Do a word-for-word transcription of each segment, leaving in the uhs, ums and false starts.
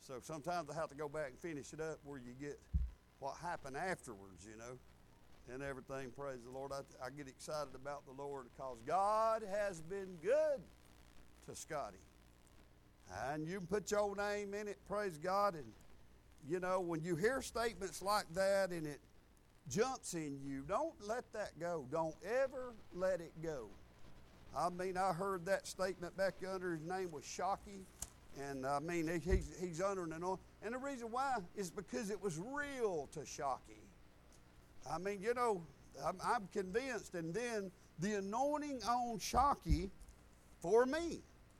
So sometimes I have to go back and finish it up where you get what happened afterwards, you know, and everything. Praise the Lord. I, I get excited about the Lord because God has been good to Scotty. And you can put your name in it, praise God. And, you know, when you hear statements like that and it jumps in you, don't let that go. Don't ever let it go. I mean, I heard that statement back under, his name was Shockey. And I mean, he's, he's under and on. And the reason why is because it was real to Shockey. I mean, you know, I'm, I'm convinced. And then the anointing on Shockey for me.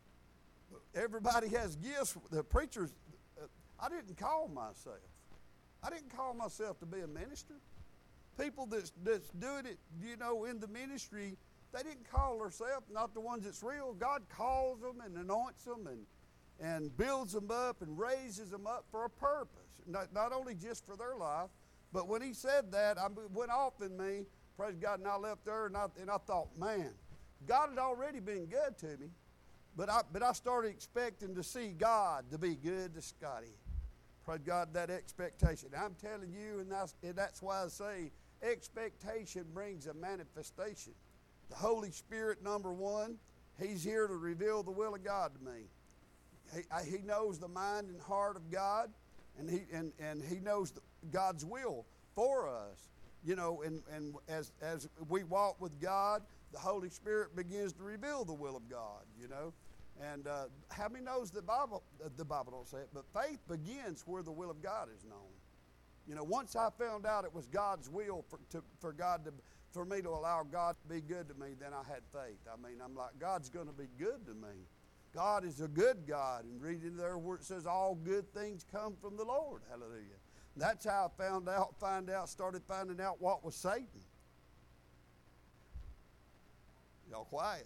Everybody has gifts. The preachers, uh, I didn't call myself. I didn't call myself to be a minister. People that's, that's doing it, you know, in the ministry, they didn't call themselves, not the ones that's real. God calls them and anoints them and, and builds them up and raises them up for a purpose. Not, not only just for their life, but when he said that, I went off in me, praise God, and I left there and I, and I thought, man, God had already been good to me. But I, but I started expecting to see God to be good to Scotty. Praise God, that expectation. I'm telling you, and that's, and that's why I say expectation brings a manifestation. The Holy Spirit, number one, He's here to reveal the will of God to me. He, I, he knows the mind and heart of God, and He and, and He knows the, God's will for us. You know, and, and as as we walk with God, the Holy Spirit begins to reveal the will of God, you know. And uh, how many knows the Bible, uh, the Bible don't say it, but faith begins where the will of God is known. You know, once I found out it was God's will for, to, for God to, for me to allow God to be good to me, then I had faith. I mean, I'm like, God's going to be good to me. God is a good God. And reading there where it says all good things come from the Lord. Hallelujah. That's how I found out, find out, started finding out what was Satan. Y'all quiet.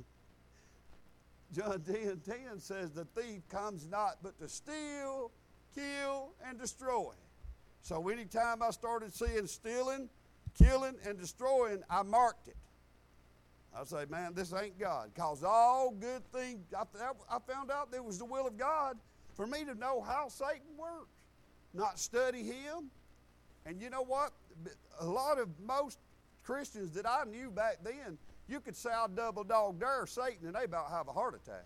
John ten ten says the thief comes not but to steal, kill, and destroy. So anytime I started seeing stealing, killing, and destroying, I marked it. I say, man, this ain't God. Because all good things, I, I found out there was the will of God for me to know how Satan works, not study him. And you know what? A lot of most Christians that I knew back then, you could say I double dog dare Satan and they about have a heart attack.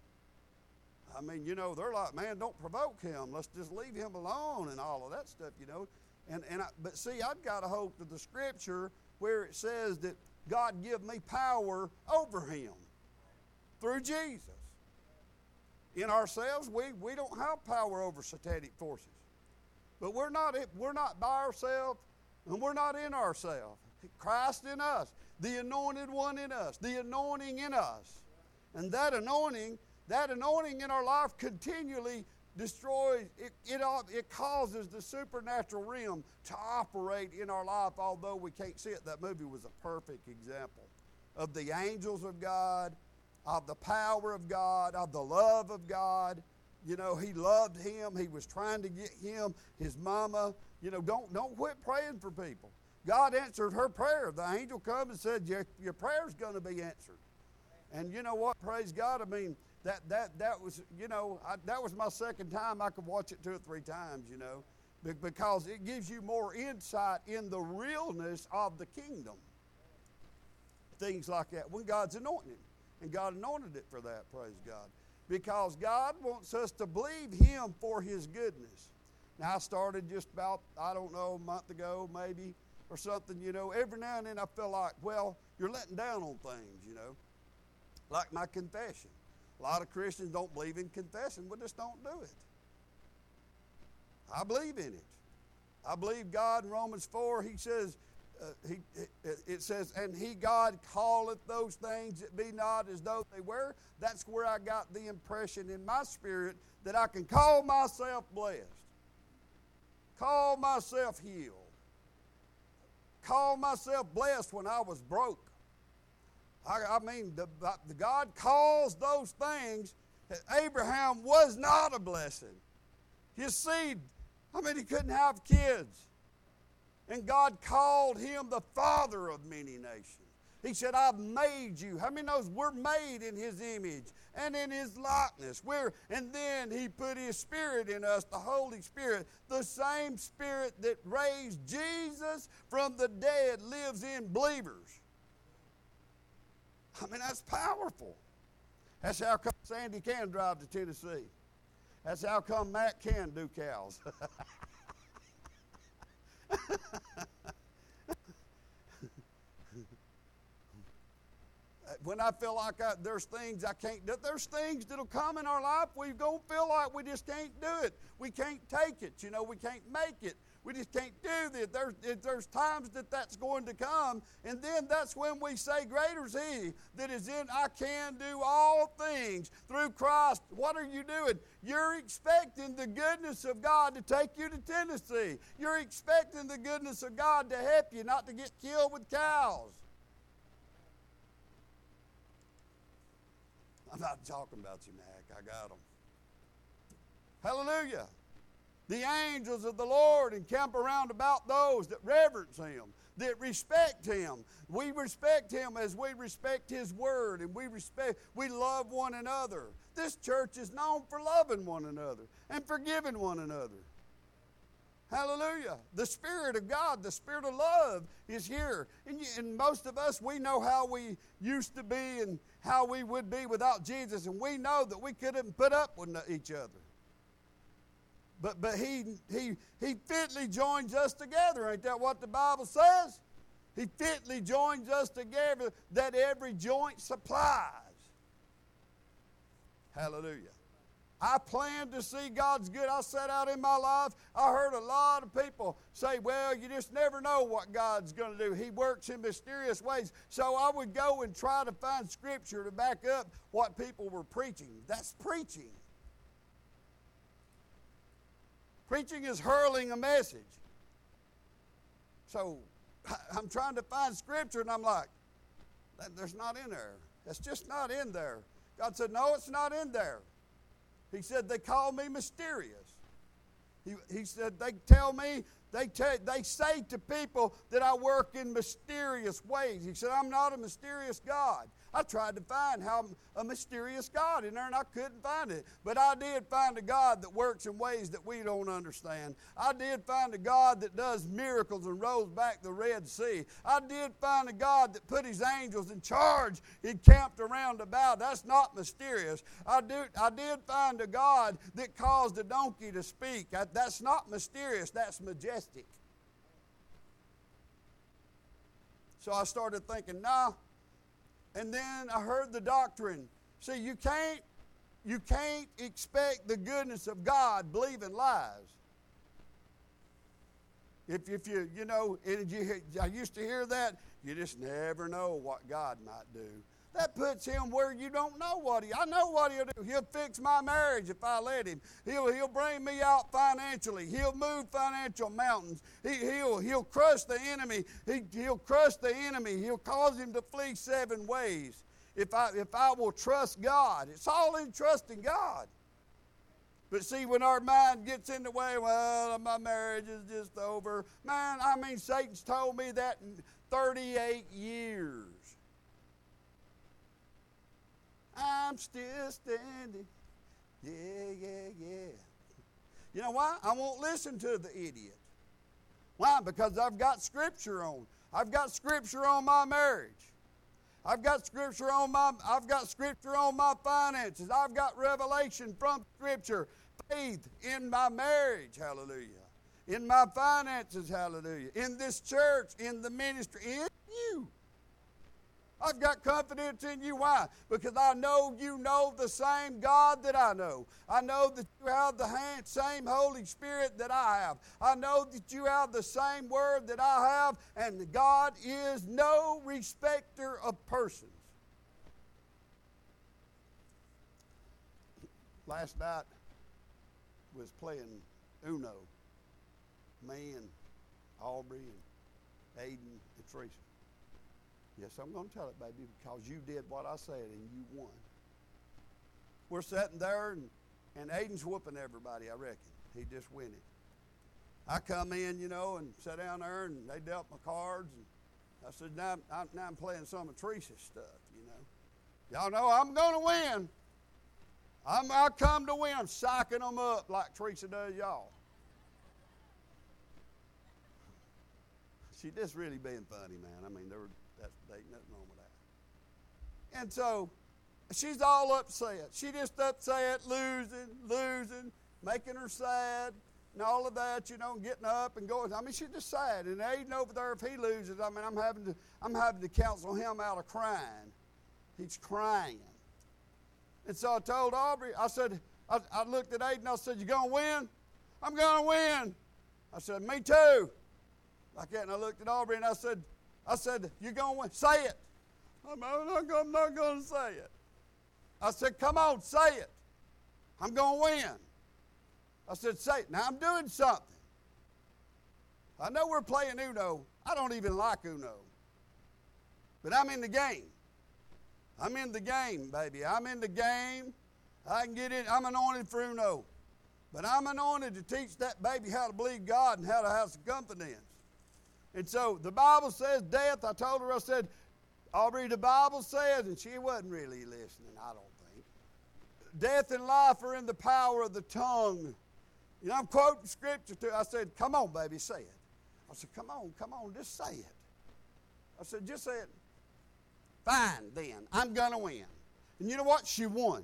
I mean, you know, they're like, man, don't provoke him. Let's just leave him alone and all of that stuff, you know. And and I, but see, I've got a hold of the scripture where it says that God give me power over him through Jesus. In ourselves, we, we don't have power over satanic forces. But we're not we're not by ourselves and we're not in ourselves. Christ in us, the anointed one in us, the anointing in us. And that anointing, that anointing in our life continually destroys, it, it, it causes the supernatural realm to operate in our life, although we can't see it. That movie was a perfect example of the angels of God, of the power of God, of the love of God. You know, he loved him. He was trying to get him, his mama. You know, don't, don't quit praying for people. God answered her prayer. The angel come and said, your, your prayer's going to be answered. And you know what? Praise God. I mean, that that that was, you know, I, that was my second time. I could watch it two or three times, you know, because it gives you more insight in the realness of the kingdom. Things like that. When God's anointed. And God anointed it for that, praise God. Because God wants us to believe him for his goodness. Now, I started just about, I don't know, a month ago maybe, or something, you know. Every now and then I feel like, well, you're letting down on things, you know. Like my confession. A lot of Christians don't believe in confession. We just don't do it. I believe in it. I believe God in Romans four, he says, uh, he, it, it says, and he, God, calleth those things that be not as though they were. That's where I got the impression in my spirit that I can call myself blessed. Call myself healed. Call myself blessed when I was broke. I, I mean, the, the God calls those things. Abraham was not a blessing. His seed, I mean, he couldn't have kids. And God called him the father of many nations. He said, I've made you. How many knows we're made in His image and in His likeness? We're, and then He put His Spirit in us, the Holy Spirit. The same Spirit that raised Jesus from the dead lives in believers. I mean, that's powerful. That's how come Sandy can drive to Tennessee. That's how come Matt can do cows. When I feel like I, there's things I can't do, there's things that'll come in our life we're going to feel like we just can't do it. We can't take it. You know, we can't make it. We just can't do this. There's, there's times that that's going to come, and then that's when we say, greater is He that is in, I can do all things through Christ. What are you doing? You're expecting the goodness of God to take you to Tennessee. You're expecting the goodness of God to help you not to get killed with cows. I'm not talking about you, Mac. I got them. Hallelujah. The angels of the Lord encamp around about those that reverence Him, that respect Him. We respect Him as we respect His Word, and we respect, we love one another. This church is known for loving one another and forgiving one another. Hallelujah. The Spirit of God, the Spirit of love is here. And, you, and most of us, we know how we used to be and how we would be without Jesus, and we know that we couldn't put up with each other. But but he, he, he fitly joins us together. Ain't that what the Bible says? He fitly joins us together that every joint supplies. Hallelujah. I plan to see God's good. I set out in my life. I heard a lot of people say, well, you just never know what God's going to do. He works in mysterious ways. So I would go and try to find Scripture to back up what people were preaching. That's preaching. Preaching is hurling a message. So I'm trying to find Scripture, and I'm like, there's not in there. It's just not in there. God said, no, it's not in there. He said, they call me mysterious. He, he said, they tell me, they, te- they say to people that I work in mysterious ways. He said, I'm not a mysterious God. I tried to find how a mysterious God in there, and I couldn't find it. But I did find a God that works in ways that we don't understand. I did find a God that does miracles and rolls back the Red Sea. I did find a God that put His angels in charge. He camped around about. That's not mysterious. I, do, I did find a God that caused a donkey to speak. I, that's not mysterious. That's majestic. So I started thinking, nah. And then I heard the doctrine. See, you can't, you can't expect the goodness of God believing lies. If, if you, you know, and you, I used to hear that, you just never know what God might do. That puts Him where you don't know what He, I know what He'll do. He'll fix my marriage if I let Him. He'll, he'll bring me out financially. He'll move financial mountains. He, he'll, he'll crush the enemy. He, he'll crush the enemy. He'll cause him to flee seven ways. If I, if I will trust God. It's all in trusting God. But see, when our mind gets in the way, well, my marriage is just over. Man, I mean, Satan's told me that in thirty-eight years. I'm still standing. Yeah, yeah, yeah. You know why? I won't listen to the idiot. Why? Because I've got Scripture on. I've got Scripture on my marriage. I've got Scripture on my, I've got Scripture on my finances. I've got revelation from Scripture. Faith in my marriage, hallelujah. In my finances, hallelujah. In this church, in the ministry, in you. I've got confidence in you. Why? Because I know you know the same God that I know. I know that you have the same Holy Spirit that I have. I know that you have the same Word that I have, and God is no respecter of persons. Last night was playing Uno. Me and Aubrey and Aiden and Teresa. Yes, I'm going to tell it, baby, because you did what I said and you won. We're sitting there, and, and Aiden's whooping everybody, I reckon. He just winning. I come in, you know, and sat down there, and they dealt my cards. And I said, now I'm, now I'm playing some of Teresa's stuff, you know. Y'all know I'm going to win. I'm, I come to win. I'm psyching them up like Teresa does y'all. She just really being funny, man. I mean, there were, that's, there ain't nothing wrong with that. And so she's all upset. She just upset, losing, losing, making her sad, and all of that, you know, getting up and going. I mean, she's just sad. And Aiden over there, if he loses, I mean, I'm having to, I'm having to counsel him out of crying. He's crying. And so I told Aubrey, I said, I, I looked at Aiden, I said, you going to win? I'm going to win. I said, me too. Like that, and I looked at Aubrey and I said, I said, you going to win? Say it. I'm not, I'm not going to say it. I said, come on, say it. I'm going to win. I said, say it. Now I'm doing something. I know we're playing Uno. I don't even like Uno. But I'm in the game. I'm in the game, baby. I'm in the game. I can get in. I'm anointed for Uno. But I'm anointed to teach that baby how to believe God and how to have some confidence. And so the Bible says death. I told her, I said, Aubrey, the Bible says, and she wasn't really listening, I don't think. Death and life are in the power of the tongue. You know, I'm quoting scripture to her. I said, come on, baby, say it. I said, come on, come on, just say it. I said, just say it. Fine, then. I'm going to win. And you know what? She won.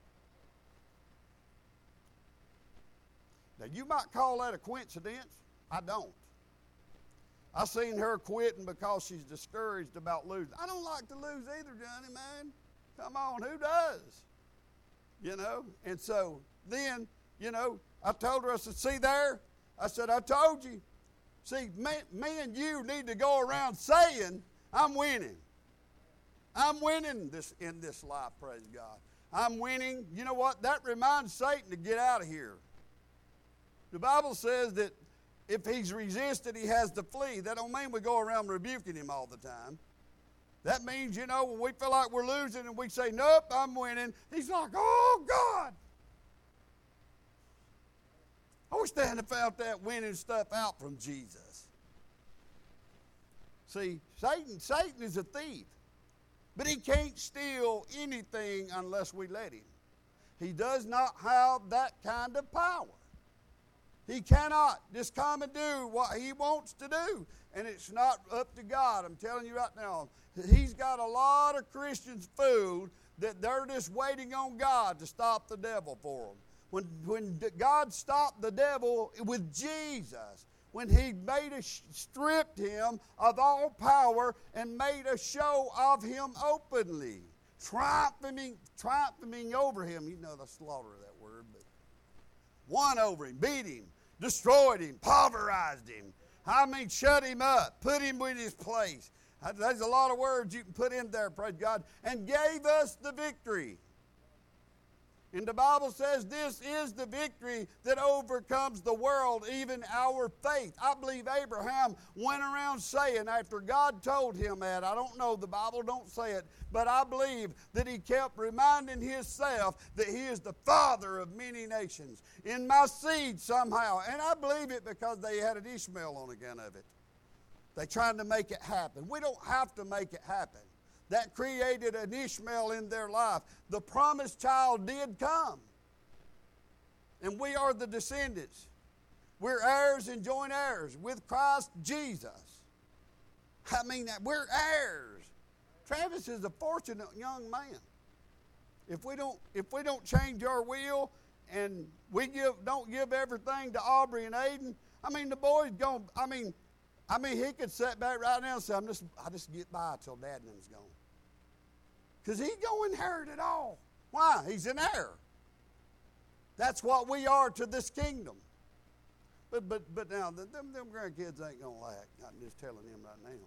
Now, you might call that a coincidence. I don't. I seen her quitting because she's discouraged about losing. I don't like to lose either, Johnny, man. Come on, who does? You know? And so then, you know, I told her, I said, see there? I said, I told you. See, me, me and you need to go around saying, I'm winning. I'm winning this in this life, praise God. I'm winning. You know what? That reminds Satan to get out of here. The Bible says that if he's resisted, he has to flee. That don't mean we go around rebuking him all the time. That means, you know, when we feel like we're losing and we say, nope, I'm winning, he's like, oh, God. I wish they hadn't found that winning stuff out from Jesus. See, Satan, Satan is a thief. But he can't steal anything unless we let him. He does not have that kind of power. He cannot just come and do what he wants to do. And it's not up to God. I'm telling you right now, he's got a lot of Christians fooled that they're just waiting on God to stop the devil for them. When, when God stopped the devil with Jesus, when he made a, stripped him of all power and made a show of him openly, triumphing, triumphing over him. You know the slaughter of that word, but won over him, beat him, destroyed him, pulverized him. I mean, shut him up, put him in his place. There's a lot of words you can put in there, praise God, and gave us the victory. And the Bible says this is the victory that overcomes the world, even our faith. I believe Abraham went around saying, after God told him that, I don't know, the Bible don't say it, but I believe that he kept reminding himself that he is the father of many nations. In my seed somehow. And I believe it because they had an Ishmael on account of it. They trying to make it happen. We don't have to make it happen. That created an Ishmael in their life. The promised child did come. And we are the descendants. We're heirs and joint heirs with Christ Jesus. I mean, we're heirs. Travis is a fortunate young man. If we don't, if we don't change our will and we give, don't give everything to Aubrey and Aiden, I mean, the boy's going, I mean, I mean, he could sit back right now and say, I'm just, I just get by till Dad and them's gone. Because he don't inherit it all. Why? He's an heir. That's what we are to this kingdom. But but but now, them, them grandkids ain't going to lack. I'm just telling them right now.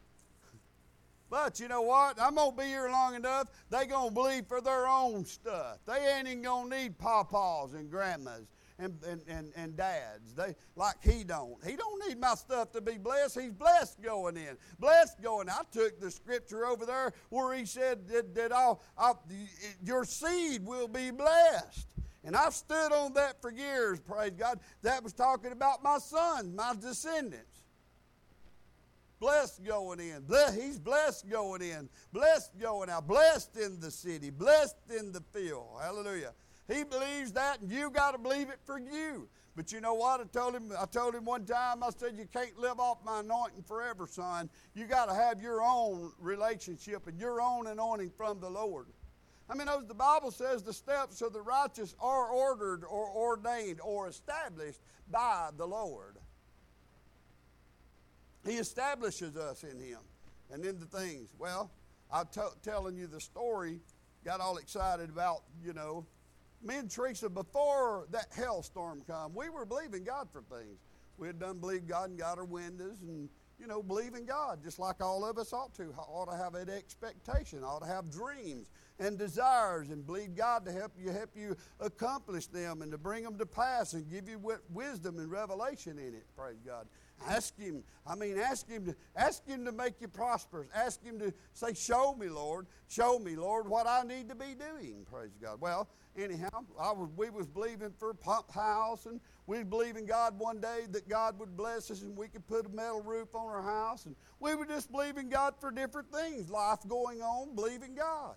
But you know what? I'm going to be here long enough. They're going to believe for their own stuff. They ain't even going to need pawpaws and grandmas and, and, and, and dads. They like he don't. He don't need my stuff to be blessed. He's blessed going in. Blessed going. I took the scripture over there where he said that, that I'll, I'll, your seed will be blessed. And I've stood on that for years, praise God. That was talking about my sons, my descendants. Blessed going in. Ble- he's blessed going in. Blessed going out. Blessed in the city. Blessed in the field. Hallelujah. He believes that, and you got to believe it for you. But you know what? I told him, I told him one time, I said, you can't live off my anointing forever, son. You got to have your own relationship and your own anointing from the Lord. I mean, as the Bible says, the steps of the righteous are ordered or ordained or established by the Lord. He establishes us in him and in the things. Well, I'm t- telling you the story, got all excited about, you know, me and Teresa, before that hailstorm come, we were believing God for things. We had done believe God and got our windows and, you know, believe in God, just like all of us ought to. Ought to have an expectation, ought to have dreams and desires and believe God to help you, help you accomplish them and to bring them to pass and give you wisdom and revelation in it, praise God. Ask him, I mean, ask him to ask him to make you prosperous. Ask him to say, show me, Lord. Show me, Lord, what I need to be doing. Praise God. Well, anyhow, I was, we was believing for a pump house, and we was believing God one day that God would bless us and we could put a metal roof on our house. And we were just believing God for different things. Life going on, believing God.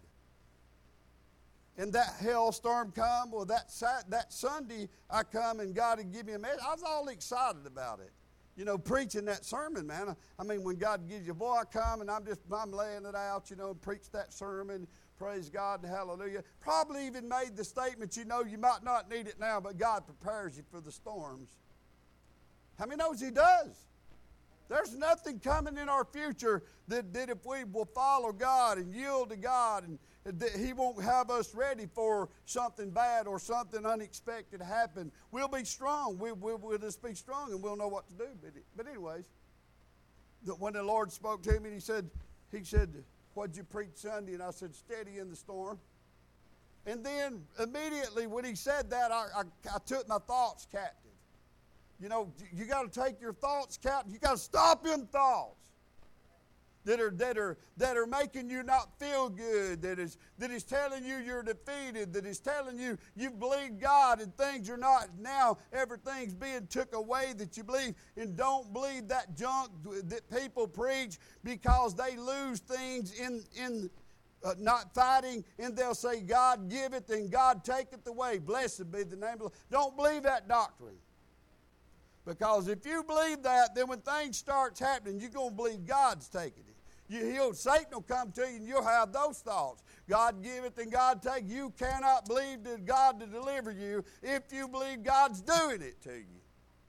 And that hailstorm come, well, that, that Sunday I come and God had given me a message. I was all excited about it. You know, preaching that sermon, man. I mean, when God gives you, boy, I come and I'm just, I'm laying it out, you know, preach that sermon, praise God and hallelujah. Probably even made the statement, you know, you might not need it now, but God prepares you for the storms. How many knows he does? There's nothing coming in our future that, that if we will follow God and yield to God, and that he won't have us ready for something bad or something unexpected to happen. We'll be strong. We, we, we'll just be strong and we'll know what to do. But, but anyways, the, when the Lord spoke to me, he said, he said, what'd you preach Sunday? And I said, steady in the storm. And then immediately when he said that, I, I, I took my thoughts captive. You know, you got to take your thoughts captive. You got to stop them thoughts that are that are that are making you not feel good. That is that is telling you you're defeated. That is telling you you've believed God and things are not now. Everything's being took away that you believe. And don't believe that junk that people preach because they lose things in in. Uh, not fighting, and they'll say, God giveth and God taketh away. Blessed be the name of the Lord. Don't believe that doctrine. Because if you believe that, then when things starts happening, you're going to believe God's taking it. You, he'll, Satan will come to you and you'll have those thoughts. God giveth and God taketh. You cannot believe that God to deliver you if you believe God's doing it to you.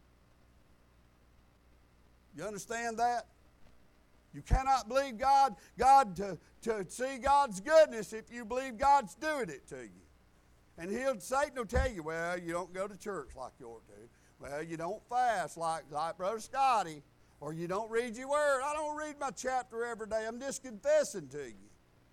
You understand that? You cannot believe God, God to, to see God's goodness if you believe God's doing it to you. And he'll, Satan will tell you, well, you don't go to church like you ought to. Well, you don't fast like, like Brother Scotty, or you don't read your word. I don't read my chapter every day. I'm just confessing to you.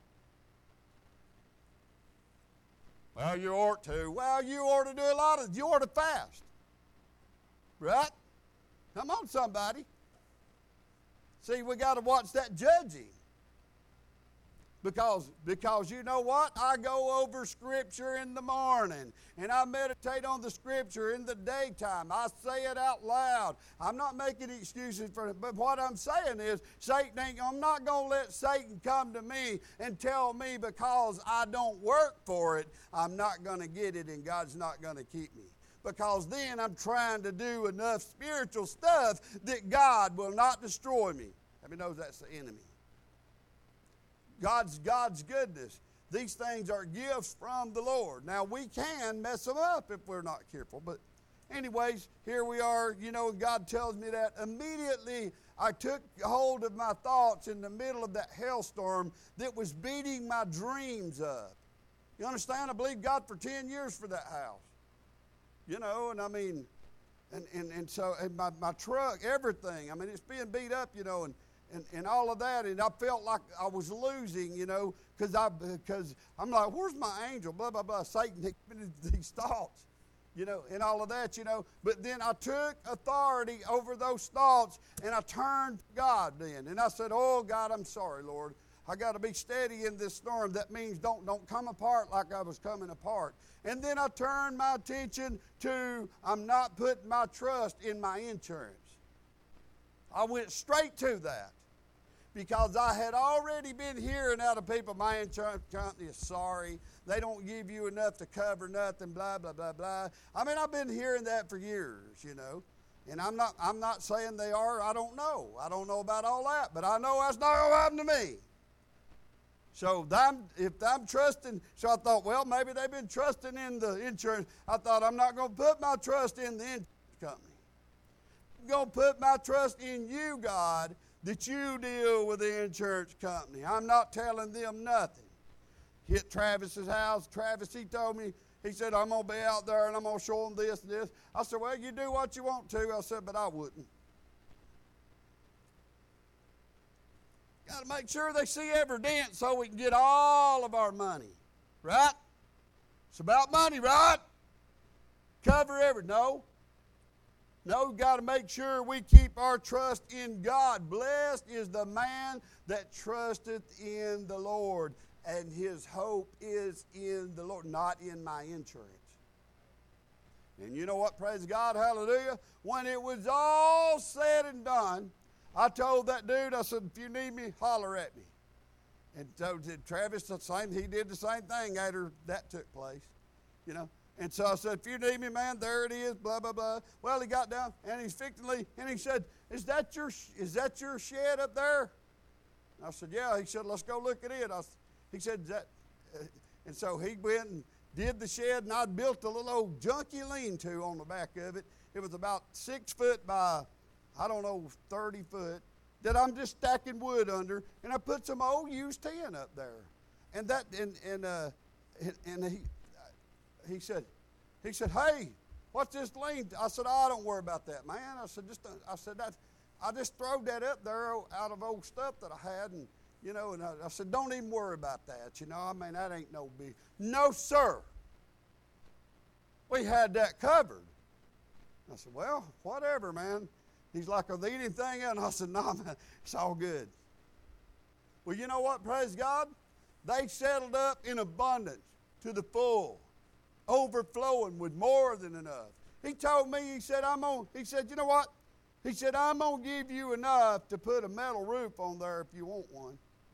Well, you ought to. Well, you ought to do a lot of, you ought to fast. Right? Come on, somebody. See, we got to watch that judging. Because, because you know what? I go over Scripture in the morning, and I meditate on the Scripture in the daytime. I say it out loud. I'm not making excuses for it, but what I'm saying is, Satan ain't, I'm not going to let Satan come to me and tell me because I don't work for it, I'm not going to get it, and God's not going to keep me. Because then I'm trying to do enough spiritual stuff that God will not destroy me. How many knows that's the enemy? God's, God's goodness. These things are gifts from the Lord. Now, we can mess them up if we're not careful. But anyways, here we are, you know, God tells me that. Immediately, I took hold of my thoughts in the middle of that hailstorm that was beating my dreams up. You understand? I believed God for ten years for that house. You know, and I mean, and, and, and so and my, my truck, everything. I mean, it's being beat up, you know, and And, and all of that, and I felt like I was losing, you know, because I, because I'm like, where's my angel? Blah, blah, blah. Satan hit me these thoughts, you know, and all of that, you know. But then I took authority over those thoughts, and I turned to God then. And I said, oh, God, I'm sorry, Lord. I got to be steady in this storm. That means don't, don't come apart like I was coming apart. And then I turned my attention to I'm not putting my trust in my insurance. I went straight to that. because I had already been hearing out of people, my insurance company is sorry. They don't give you enough to cover nothing, blah, blah, blah, blah. I mean, I've been hearing that for years, you know. And I'm not, I'm not saying they are. I don't know. I don't know about all that. But I know that's not going to happen to me. So I'm, if I'm trusting, so I thought, well, maybe they've been trusting in the insurance. I thought, I'm not going to put my trust in the insurance company. I'm going to put my trust in you, God, that you deal with the insurance company. I'm not telling them nothing. Hit Travis's house. Travis, he told me, he said, I'm going to be out there and I'm going to show them this and this. I said, well, you do what you want to. I said, but I wouldn't. Got to make sure they see every dent so we can get all of our money. Right? It's about money, right? Cover every. No. No, we've got to make sure we keep our trust in God. Blessed is the man that trusteth in the Lord, and his hope is in the Lord, not in my insurance. And you know what? Praise God, hallelujah. When it was all said and done, I told that dude, I said, if you need me, holler at me. And so did Travis, the same, he did the same thing after that took place, you know. And so I said, if you need me, man, there it is, blah, blah, blah. Well, he got down, and he's fixingly, and he said, is that your, is that your shed up there? And I said, yeah. He said, let's go look at it. I, he said, that, uh, and so he went and did the shed, and I'd built a little old junky lean-to on the back of it. It was about six foot by, I don't know, thirty foot, that I'm just stacking wood under, and I put some old used tin up there. And that, and, and, uh, and, and he, he said, he said, hey, what's this lean? I said, oh, I don't worry about that, man. I said, just, I said, that, I just throwed that up there out of old stuff that I had, and, you know, and I, I said, don't even worry about that, you know, I mean, that ain't no big, no, sir. We had that covered. I said, well, whatever, man. He's like, are there anything else? And I said, no, nah, man, it's all good. Well, you know what, praise God? They settled up in abundance to the full, overflowing with more than enough. He told me, he said, I'm on, he said, you know what? He said, I'm going to give you enough to put a metal roof on there if you want one.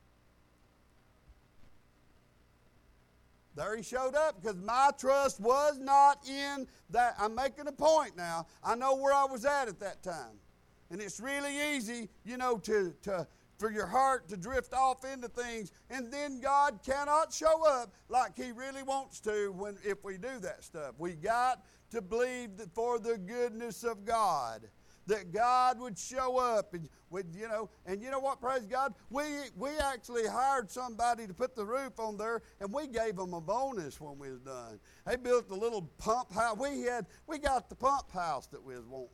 There he showed up because my trust was not in that. I'm making a point now. I know where I was at at that time. And it's really easy, you know, to, to for your heart to drift off into things. And then God cannot show up like he really wants to when if we do that stuff. We got to believe that for the goodness of God, that God would show up and would, you know, and you know what, praise God, we we actually hired somebody to put the roof on there, and we gave them a bonus when we was done. They built a little pump house. We had we got the pump house that we was wanting.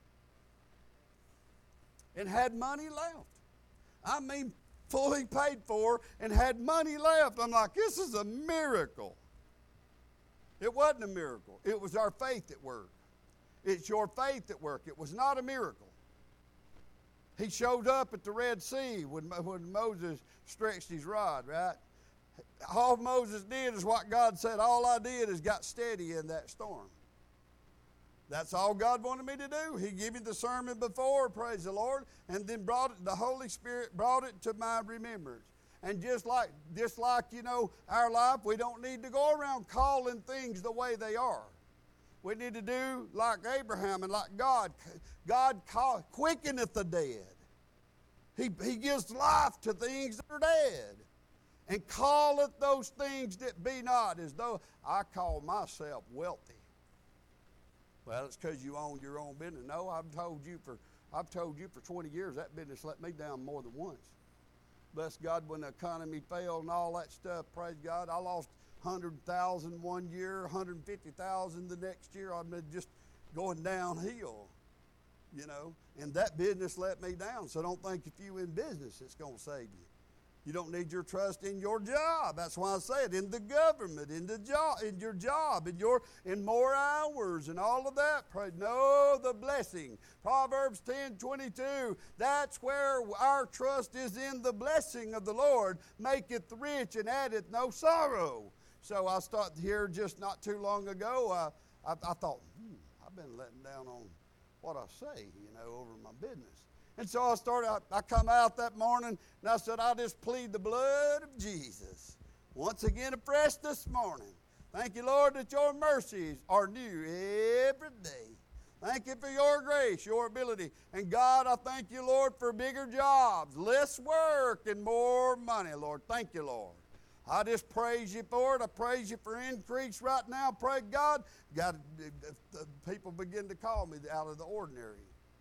And had money left. I mean, fully paid for and had money left. I'm like, this is a miracle. It wasn't a miracle. It was our faith at work. It's your faith at work. It was not a miracle. He showed up at the Red Sea when, when Moses stretched his rod, right? All Moses did is what God said. All I did is got steady in that storm. That's all God wanted me to do. He gave me the sermon before, praise the Lord, and then brought it, the Holy Spirit brought it to my remembrance. And just like, just like, you know, our life, we don't need to go around calling things the way they are. We need to do like Abraham and like God. God call, quickeneth the dead. He, he gives life to things that are dead. And calleth those things that be not, as though I call myself wealthy. Well, it's because you own your own business. No, I've told you for I've told you for twenty years that business let me down more than once. Bless God, when the economy failed and all that stuff, praise God, I lost one hundred thousand one year, one hundred fifty thousand the next year. I've been just going downhill, you know. And that business let me down. So don't think if you're in business it's going to save you. You don't need your trust in your job. That's why I say it, in the government, in the job, in your job, in your in more hours and all of that. Pray, no, the blessing. Proverbs ten twenty-two. That's where our trust is, in the blessing of the Lord. Maketh rich and addeth no sorrow. So I started here just not too long ago. Uh, I, I thought, hmm, I've been letting down on what I say, you know, over my business. And so I started, I, I come out that morning, and I said, I just plead the blood of Jesus once again afresh this morning. Thank you, Lord, that your mercies are new every day. Thank you for your grace, your ability. And God, I thank you, Lord, for bigger jobs, less work, and more money, Lord. Thank you, Lord. I just praise you for it. I praise you for increase right now. Pray God. God, people begin to call me out of the ordinary.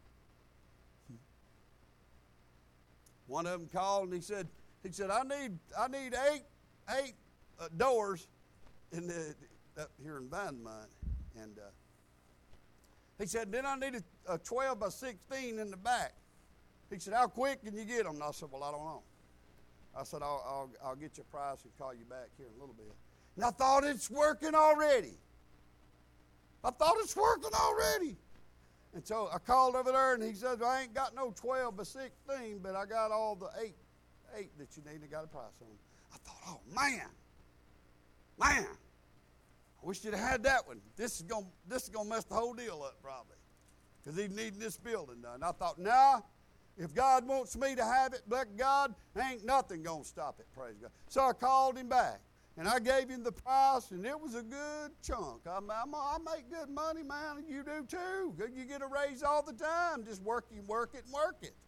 One of them called and he said, he said, I need, I need eight, eight uh, doors in the up here in Vinemont, and uh, he said, then I need a, a twelve by sixteen in the back. He said, how quick can you get them? And I said, well, I don't know. I said, I'll, I'll, I'll get you a price and call you back here in a little bit. And I thought it's working already. I thought it's working already. And so I called over there, and he said, I ain't got no twelve by sixteen, but I got all the eight, eight that you need. I got a price on them. I thought, oh, man, man, I wish you'd have had that one. This is going this is gonna mess the whole deal up probably, because he's needing this building done. I thought, nah, if God wants me to have it, but God, ain't nothing going to stop it, praise God. So I called him back. And I gave him the price, and it was a good chunk. I, I, I make good money, man, and you do too. You get a raise all the time. Just work, you work it and work it.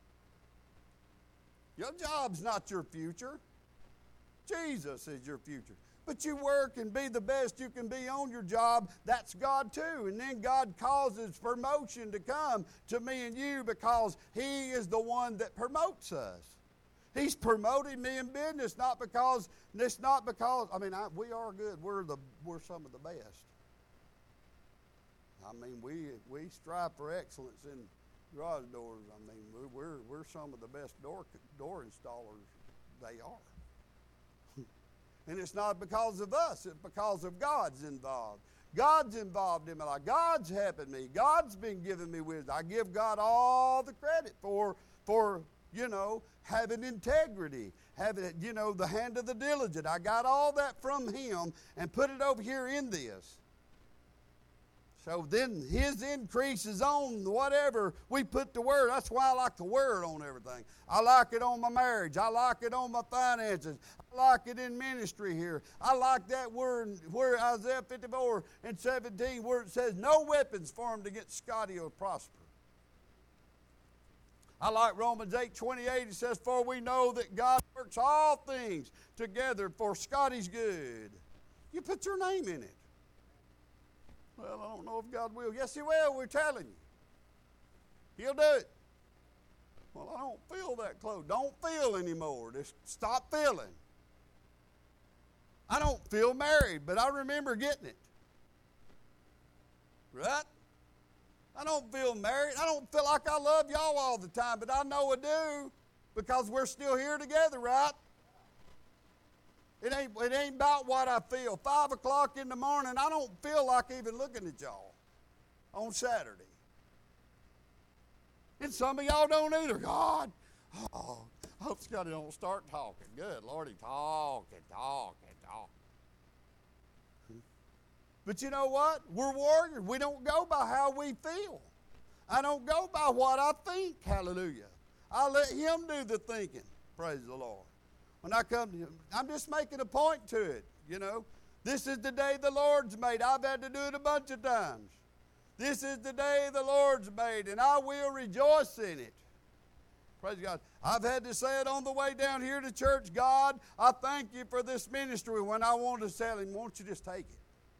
Your job's not your future. Jesus is your future. But you work and be the best you can be on your job. That's God too. And then God causes promotion to come to me and you because He is the one that promotes us. He's promoting me in business, not because, it's not because, I mean, I, we are good. We're the we're some of the best. I mean, we we strive for excellence in garage doors. I mean, we're we're some of the best door door installers they are. And it's not because of us, it's because of God's involved. God's involved in my life. God's helping me. God's been giving me wisdom. I give God all the credit for for you know, having integrity, having, you know, the hand of the diligent. I got all that from Him and put it over here in this. So then His increase is on whatever we put the Word. That's why I like the Word on everything. I like it on my marriage. I like it on my finances. I like it in ministry here. I like that word where Isaiah fifty-four and seventeen where it says, no weapons formed against Scotty will prosper. I like Romans eight twenty-eight. It says, for we know that God works all things together for Scotty's good. You put your name in it. Well, I don't know if God will. Yes, He will. We're telling you. He'll do it. Well, I don't feel that close. Don't feel anymore. Just stop feeling. I don't feel married, but I remember getting it. Right? I don't feel married. I don't feel like I love y'all all the time, but I know I do because we're still here together, right? It ain't, it ain't about what I feel. Five o'clock in the morning, I don't feel like even looking at y'all on Saturday. And some of y'all don't either. God, oh, I hope Scotty don't start talking. Good Lord, he talking, talking, talking. But you know what? We're warriors. We don't go by how we feel. I don't go by what I think. Hallelujah. I let Him do the thinking. Praise the Lord. When I come to Him, I'm just making a point to it, you know. This is the day the Lord's made. I've had to do it a bunch of times. This is the day the Lord's made, and I will rejoice in it. Praise God. I've had to say it on the way down here to church. God, I thank you for this ministry. When I want to tell Him, won't you just take it?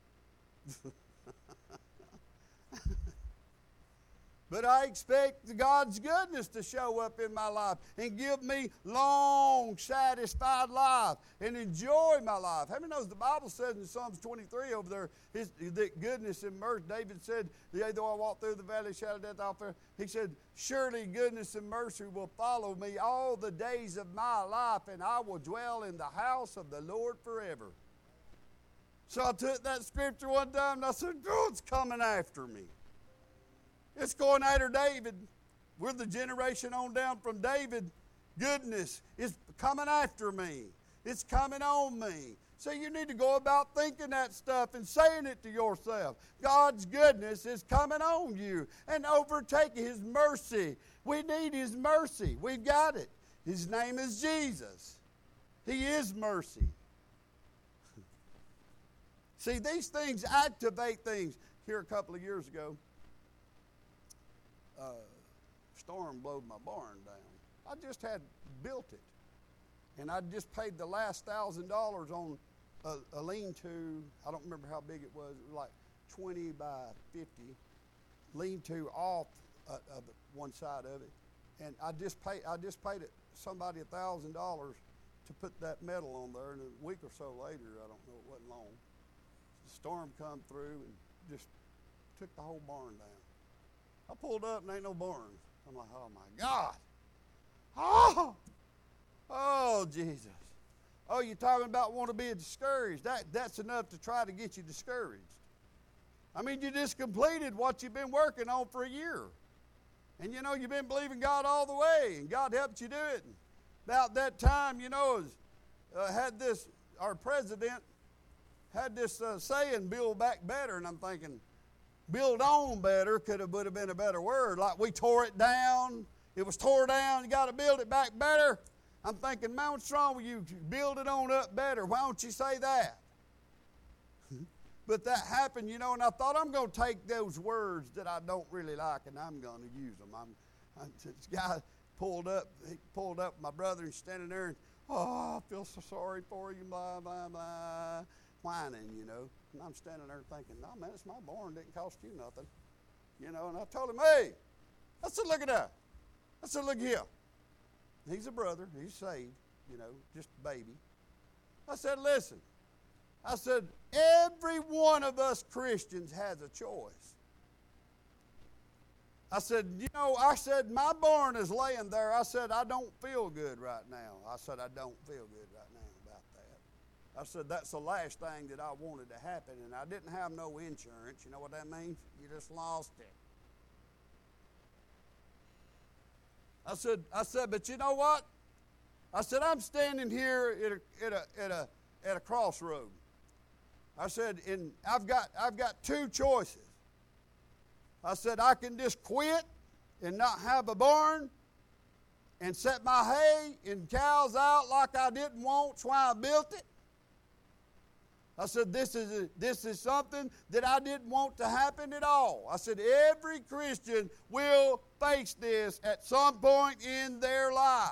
But I expect God's goodness to show up in my life and give me long, satisfied life and enjoy my life. How many knows the Bible says in Psalms twenty-three over there, his, that goodness and mercy, David said, yea, though I walk through the valley of shadow of death, I'll fear. He said, surely goodness and mercy will follow me all the days of my life, and I will dwell in the house of the Lord forever. So I took that scripture one time and I said, God's coming after me. It's going after David. We're the generation on down from David. Goodness is coming after me. It's coming on me. So you need to go about thinking that stuff and saying it to yourself. God's goodness is coming on you and overtaking His mercy. We need His mercy. We've got it. His name is Jesus. He is mercy. See, these things activate things. Here a couple of years ago, uh, storm blowed my barn down. I just had built it. And I just paid the last thousand dollars on a, a lean-to. I don't remember how big it was. It was like twenty by fifty lean-to off uh, of one side of it. And I just paid. I just paid it somebody a thousand dollars to put that metal on there. And a week or so later, I don't know, it wasn't long, the storm come through and just took the whole barn down. I pulled up and ain't no barn. I'm like, oh my God. Oh, oh Jesus. Oh, you're talking about want to be discouraged. That, that's enough to try to get you discouraged. I mean, you just completed what you've been working on for a year. And, you know, you've been believing God all the way, and God helped you do it. And about that time, you know, was, uh, had this, our president had this uh, saying, build back better. And I'm thinking, build on better could have, would have been a better word. Like we tore it down. It was tore down. You got to build it back better. I'm thinking, man, what's wrong with you? Build it on up better. Why don't you say that? But that happened, you know, and I thought I'm going to take those words that I don't really like and I'm going to use them. I'm, I'm, this guy pulled up, he pulled up my brother and standing there and, oh, I feel so sorry for you, blah, blah, blah, whining, you know. And I'm standing there thinking, no, man, it's my barn. It didn't cost you nothing. You know, and I told him, hey, I said, look at that. I said, look here. He's a brother. He's saved, you know, just a baby. I said, listen. I said, every one of us Christians has a choice. I said, you know, I said, my barn is laying there. I said, I don't feel good right now. I said, I don't feel good right now about that. I said, that's the last thing that I wanted to happen, and I didn't have no insurance. You know what that means? You just lost it. I said, I said, but you know what? I said, I'm standing here at a, at a, at a, at a crossroad. I said, and I've got, I've got two choices. I said, I can just quit and not have a barn and set my hay and cows out like I didn't want, so I built it. I said, this is, a, this is something that I didn't want to happen at all. I said, every Christian will face this at some point in their life.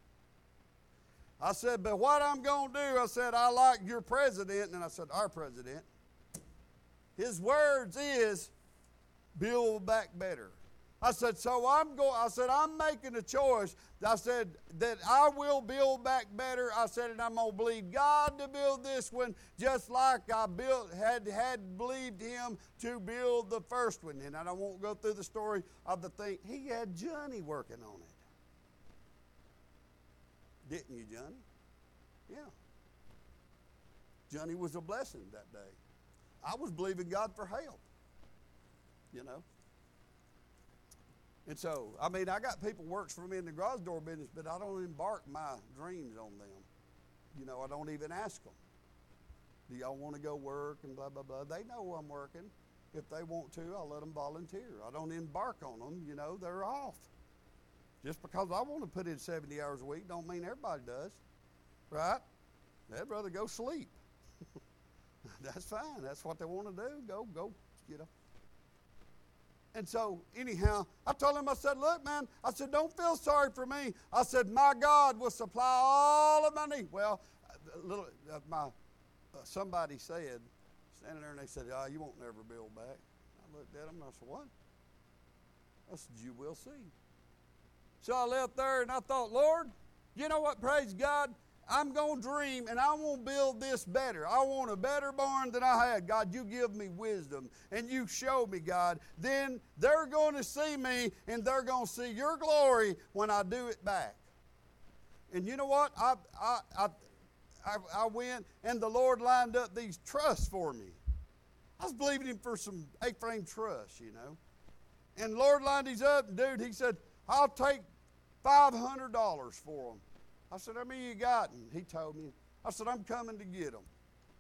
I said, but what I'm going to do, I said, I like your president, and I said, our president. His words is, build back better. I said, so I'm going, I said, I'm making a choice. I said, that I will build back better. I said, and I'm going to believe God to build this one just like I built, had, had believed Him to build the first one. And I won't go through the story of the thing. He had Johnny working on it. Didn't you, Johnny? Yeah. Johnny was a blessing that day. I was believing God for help, you know. And so, I mean, I got people works for me in the garage door business, but I don't embark my dreams on them. You know, I don't even ask them. Do y'all want to go work and blah, blah, blah. They know I'm working. If they want to, I'll let them volunteer. I don't embark on them. You know, they're off. Just because I want to put in seventy hours a week don't mean everybody does, right? They'd rather go sleep. That's fine. That's what they want to do. Go, go, you know. And so, anyhow, I told him, I said, look, man, I said, don't feel sorry for me. I said, my God will supply all of my needs. Well, a little, uh, my, uh, somebody said, standing there, and they said, oh, you won't never build back. I looked at him, and I said, what? I said, you will see. So I left there, and I thought, Lord, you know what, praise God, I'm going to dream, and I want to build this better. I want a better barn than I had. God, you give me wisdom, and you show me, God. Then they're going to see me, and they're going to see your glory when I do it back. And you know what? I, I, I, I, I went, and the Lord lined up these trusts for me. I was believing Him for some A-frame truss, you know. And the Lord lined these up, and dude, He said, I'll take five hundred dollars for them. I said, how many you got? And he told me. I said, I'm coming to get them.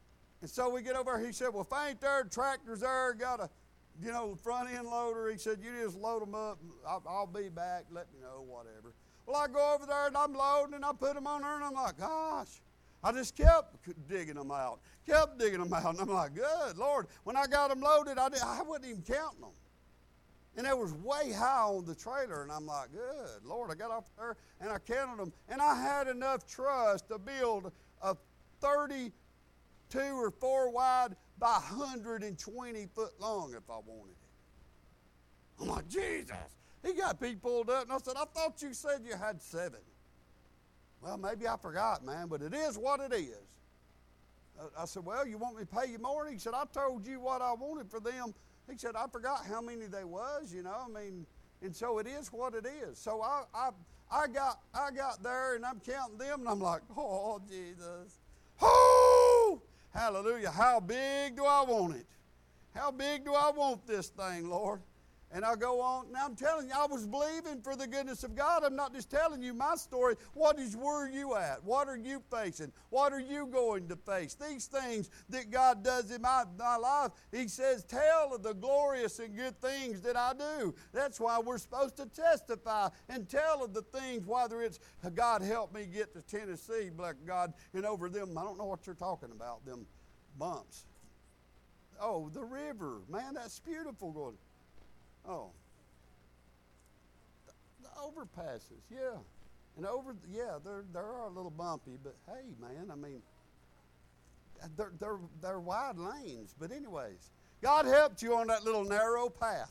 And so we get over there. He said, well, if ain't there, tractor's there, got a, you know, front end loader. He said, you just load them up. I'll, I'll be back. Let me know, whatever. Well, I go over there and I'm loading and I put them on there and I'm like, gosh. I just kept digging them out, kept digging them out. And I'm like, good Lord. When I got them loaded, I, did, I wasn't even counting them. And it was way high on the trailer. And I'm like, good Lord. I got off there and I counted them. And I had enough trust to build a thirty-two or four wide by one hundred twenty foot long if I wanted it. I'm like, Jesus. He got me pulled up. And I said, I thought you said you had seven. Well, maybe I forgot, man, but it is what it is. I said, well, you want me to pay you more? He said, I told you what I wanted for them. He said, I forgot how many they was, you know. I mean, and so it is what it is. So I I, I got I got there, and I'm counting them, and I'm like, oh, Jesus. Oh, hallelujah. How big do I want it? How big do I want this thing, Lord? And I go on. Now I'm telling you, I was believing for the goodness of God. I'm not just telling you my story. What is where are you at? What are you facing? What are you going to face? These things that God does in my, my life, He says, tell of the glorious and good things that I do. That's why we're supposed to testify and tell of the things, whether it's God helped me get to Tennessee, black God, and over them, I don't know what you're talking about, them bumps. Oh, the river. Man, that's beautiful going. Oh, the, the overpasses, yeah, and over, yeah, they're they are a little bumpy, but hey, man, I mean, they're they're they're wide lanes. But anyways, God helped you on that little narrow path.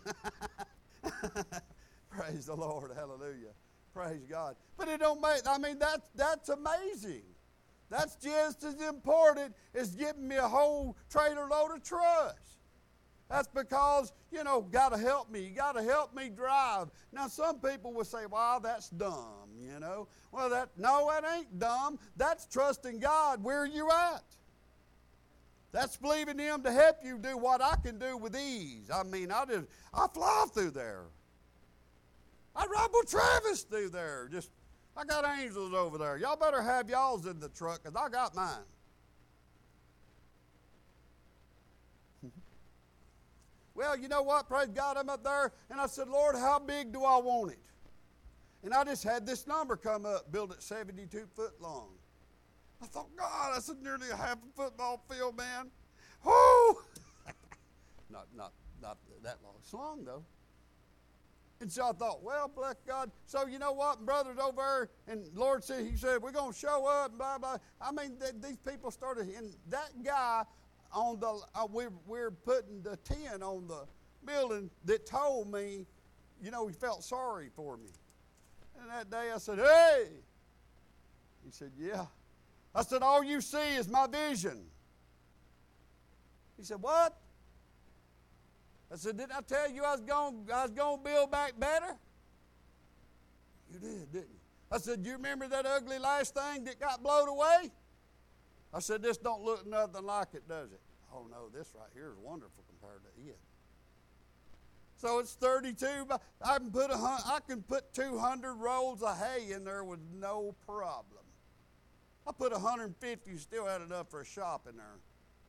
Praise the Lord, hallelujah, praise God. But it don't make. I mean, that's that's amazing. That's just as important as giving me a whole trailer load of trust. That's because, you know, got to help me. You got to help me drive. Now, some people will say, well, that's dumb, you know. Well, that no, that ain't dumb. That's trusting God. Where are you at? That's believing Him to help you do what I can do with ease. I mean, I just, I fly through there. I ride with Travis through there. Just, I got angels over there. Y'all better have y'all's in the truck because I got mine. Well, you know what? Praise God, I'm up there, and I said, Lord, how big do I want it? And I just had this number come up, built at seventy-two foot long. I thought, God, that's nearly a half a football field, man. Whoo! not, not, not that long. It's long, though. And so I thought, well, bless God. So you know what? Brother's over there, and Lord said, He said, we're going to show up, and blah, blah. I mean, th- these people started, and that guy, on the uh, we're, we're putting the tin on the building that told me, you know, he felt sorry for me. And that day I said, hey. He said, yeah. I said, all you see is my vision. He said, what? I said, didn't I tell you I was going I was going to build back better? You did, didn't you? I said, do you remember that ugly last thing that got blown away? I said, this don't look nothing like it, does it? Oh, no, this right here is wonderful compared to it. So it's thirty-two. I can put a, I can put two hundred rolls of hay in there with no problem. I put one hundred fifty, still had enough for a shop in there.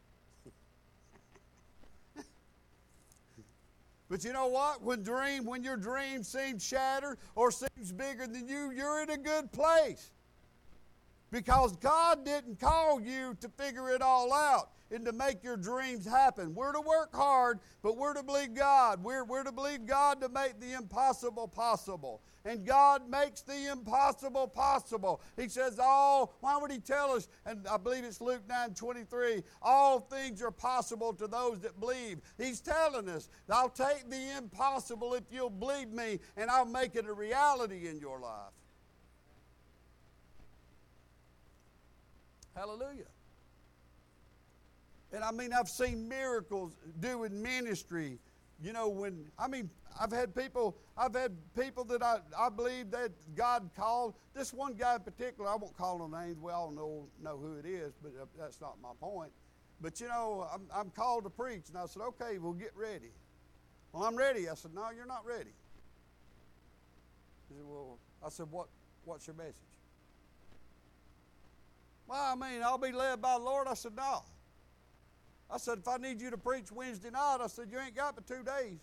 But you know what? When dream, when your dream seems shattered or seems bigger than you, you're in a good place. Because God didn't call you to figure it all out and to make your dreams happen. We're to work hard, but we're to believe God. We're, we're to believe God to make the impossible possible. And God makes the impossible possible. He says, all, why would He tell us, and I believe it's Luke nine twenty-three, all things are possible to those that believe. He's telling us, I'll take the impossible if you'll believe me, and I'll make it a reality in your life. Hallelujah. And I mean, I've seen miracles doing ministry. You know, when, I mean, I've had people, I've had people that I, I believe that God called. This one guy in particular, I won't call no names. We all know, know who it is, but that's not my point. But, you know, I'm, I'm called to preach. And I said, okay, well, get ready. Well, I'm ready. I said, no, you're not ready. He said, well, I said, what, what's your message? Well, I mean, I'll be led by the Lord. I said, no. I said, if I need you to preach Wednesday night, I said, you ain't got but two days.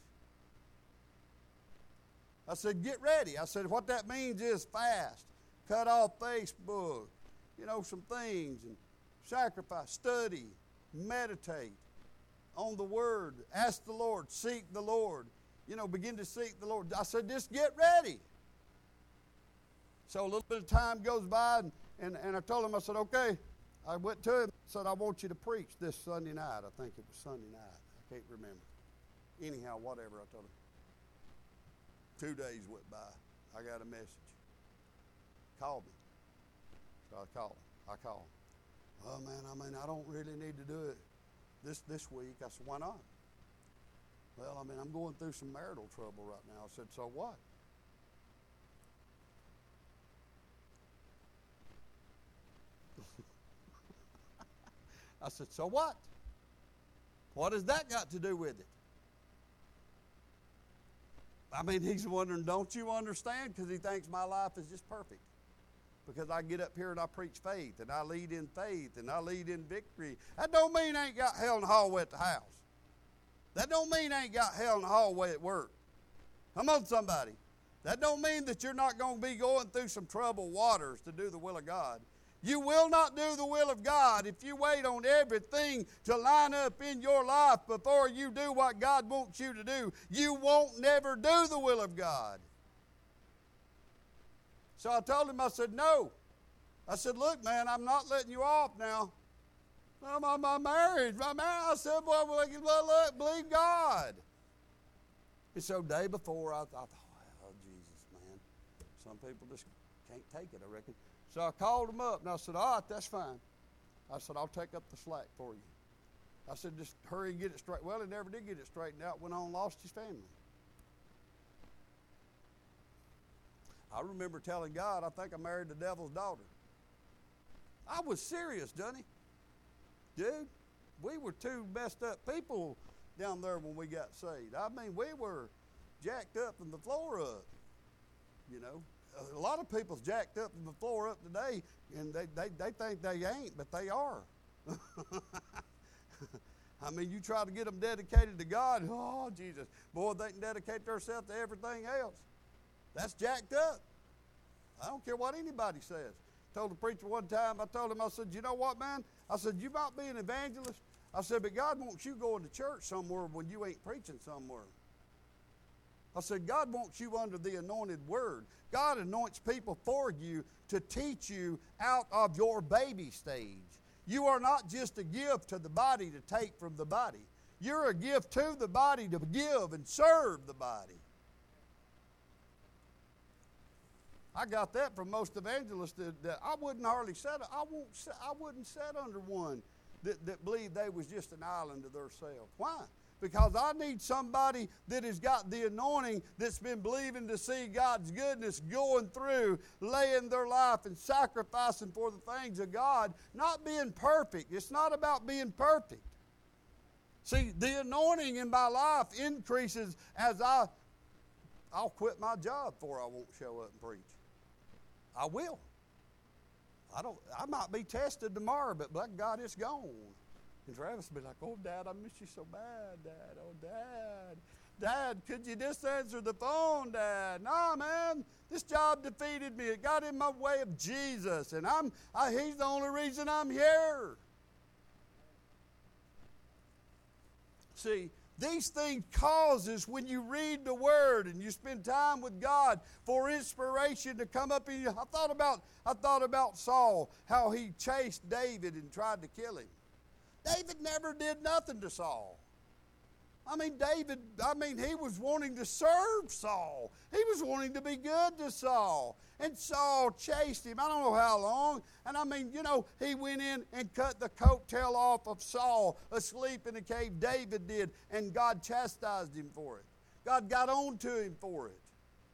I said, get ready. I said, what that means is fast. Cut off Facebook, you know, some things, and sacrifice, study, meditate on the Word. Ask the Lord, seek the Lord. You know, begin to seek the Lord. I said, just get ready. So a little bit of time goes by, and, and, and I told him, I said, okay. I went to him and said, I want you to preach this Sunday night. I think it was Sunday night. I can't remember. Anyhow, whatever, I told him. Two days went by. I got a message. Called me. So I called him. I called him. Oh, man, I mean, I don't really need to do it this, this week. I said, why not? Well, I mean, I'm going through some marital trouble right now. I said, so what? I said, so what? What has that got to do with it? I mean, he's wondering, don't you understand? Because he thinks my life is just perfect. Because I get up here and I preach faith, and I lead in faith, and I lead in victory. That don't mean I ain't got hell in the hallway at the house. That don't mean I ain't got hell in the hallway at work. Come on, somebody. That don't mean that you're not going to be going through some troubled waters to do the will of God. You will not do the will of God if you wait on everything to line up in your life before you do what God wants you to do. You won't never do the will of God. So I told him, I said, no. I said, look, man, I'm not letting you off now. Well, my, my marriage, my marriage. I said, well, well, look, believe God. And so day before, I thought, oh, Jesus, man. Some people just can't take it, I reckon. So I called him up, and I said, all right, that's fine. I said, I'll take up the slack for you. I said, just hurry and get it straight. Well, he never did get it straightened out. Went on and lost his family. I remember telling God, I think I married the devil's daughter. I was serious, Johnny. Dude, we were two messed up people down there when we got saved. I mean, we were jacked up from the floor up, you know. A lot of people's jacked up from the floor up today, and they, they, they think they ain't, but they are. I mean, you try to get them dedicated to God, oh, Jesus. Boy, they can dedicate themselves to everything else. That's jacked up. I don't care what anybody says. Told the preacher one time, I told him, I said, you know what, man? I said, you might be an evangelist. I said, but God wants you going to church somewhere when you ain't preaching somewhere. I said, God wants you under the anointed word. God anoints people for you to teach you out of your baby stage. You are not just a gift to the body to take from the body. You're a gift to the body to give and serve the body. I got that from most evangelists that, that I wouldn't hardly set. I won't. I wouldn't set under one that, that believed they was just an island of themselves. Why? Because I need somebody that has got the anointing, that's been believing to see God's goodness, going through, laying their life and sacrificing for the things of God, not being perfect. It's not about being perfect. See, the anointing in my life increases as I, I'll quit my job before I won't show up and preach. I will. I don't. I might be tested tomorrow, but by God, it's gone. And Travis will be like, oh, Dad, I miss you so bad, Dad. Oh, Dad. Dad, could you just answer the phone, Dad? No, man, this job defeated me. It got in my way of Jesus, and I'm, I, he's the only reason I'm here. See, these things causes when you read the Word and you spend time with God for inspiration to come up in you. I thought about, I thought about Saul, how he chased David and tried to kill him. David never did nothing to Saul. I mean, David, I mean, he was wanting to serve Saul. He was wanting to be good to Saul. And Saul chased him, I don't know how long. And I mean, you know, he went in and cut the coattail off of Saul asleep in the cave. David did, and God chastised him for it. God got on to him for it.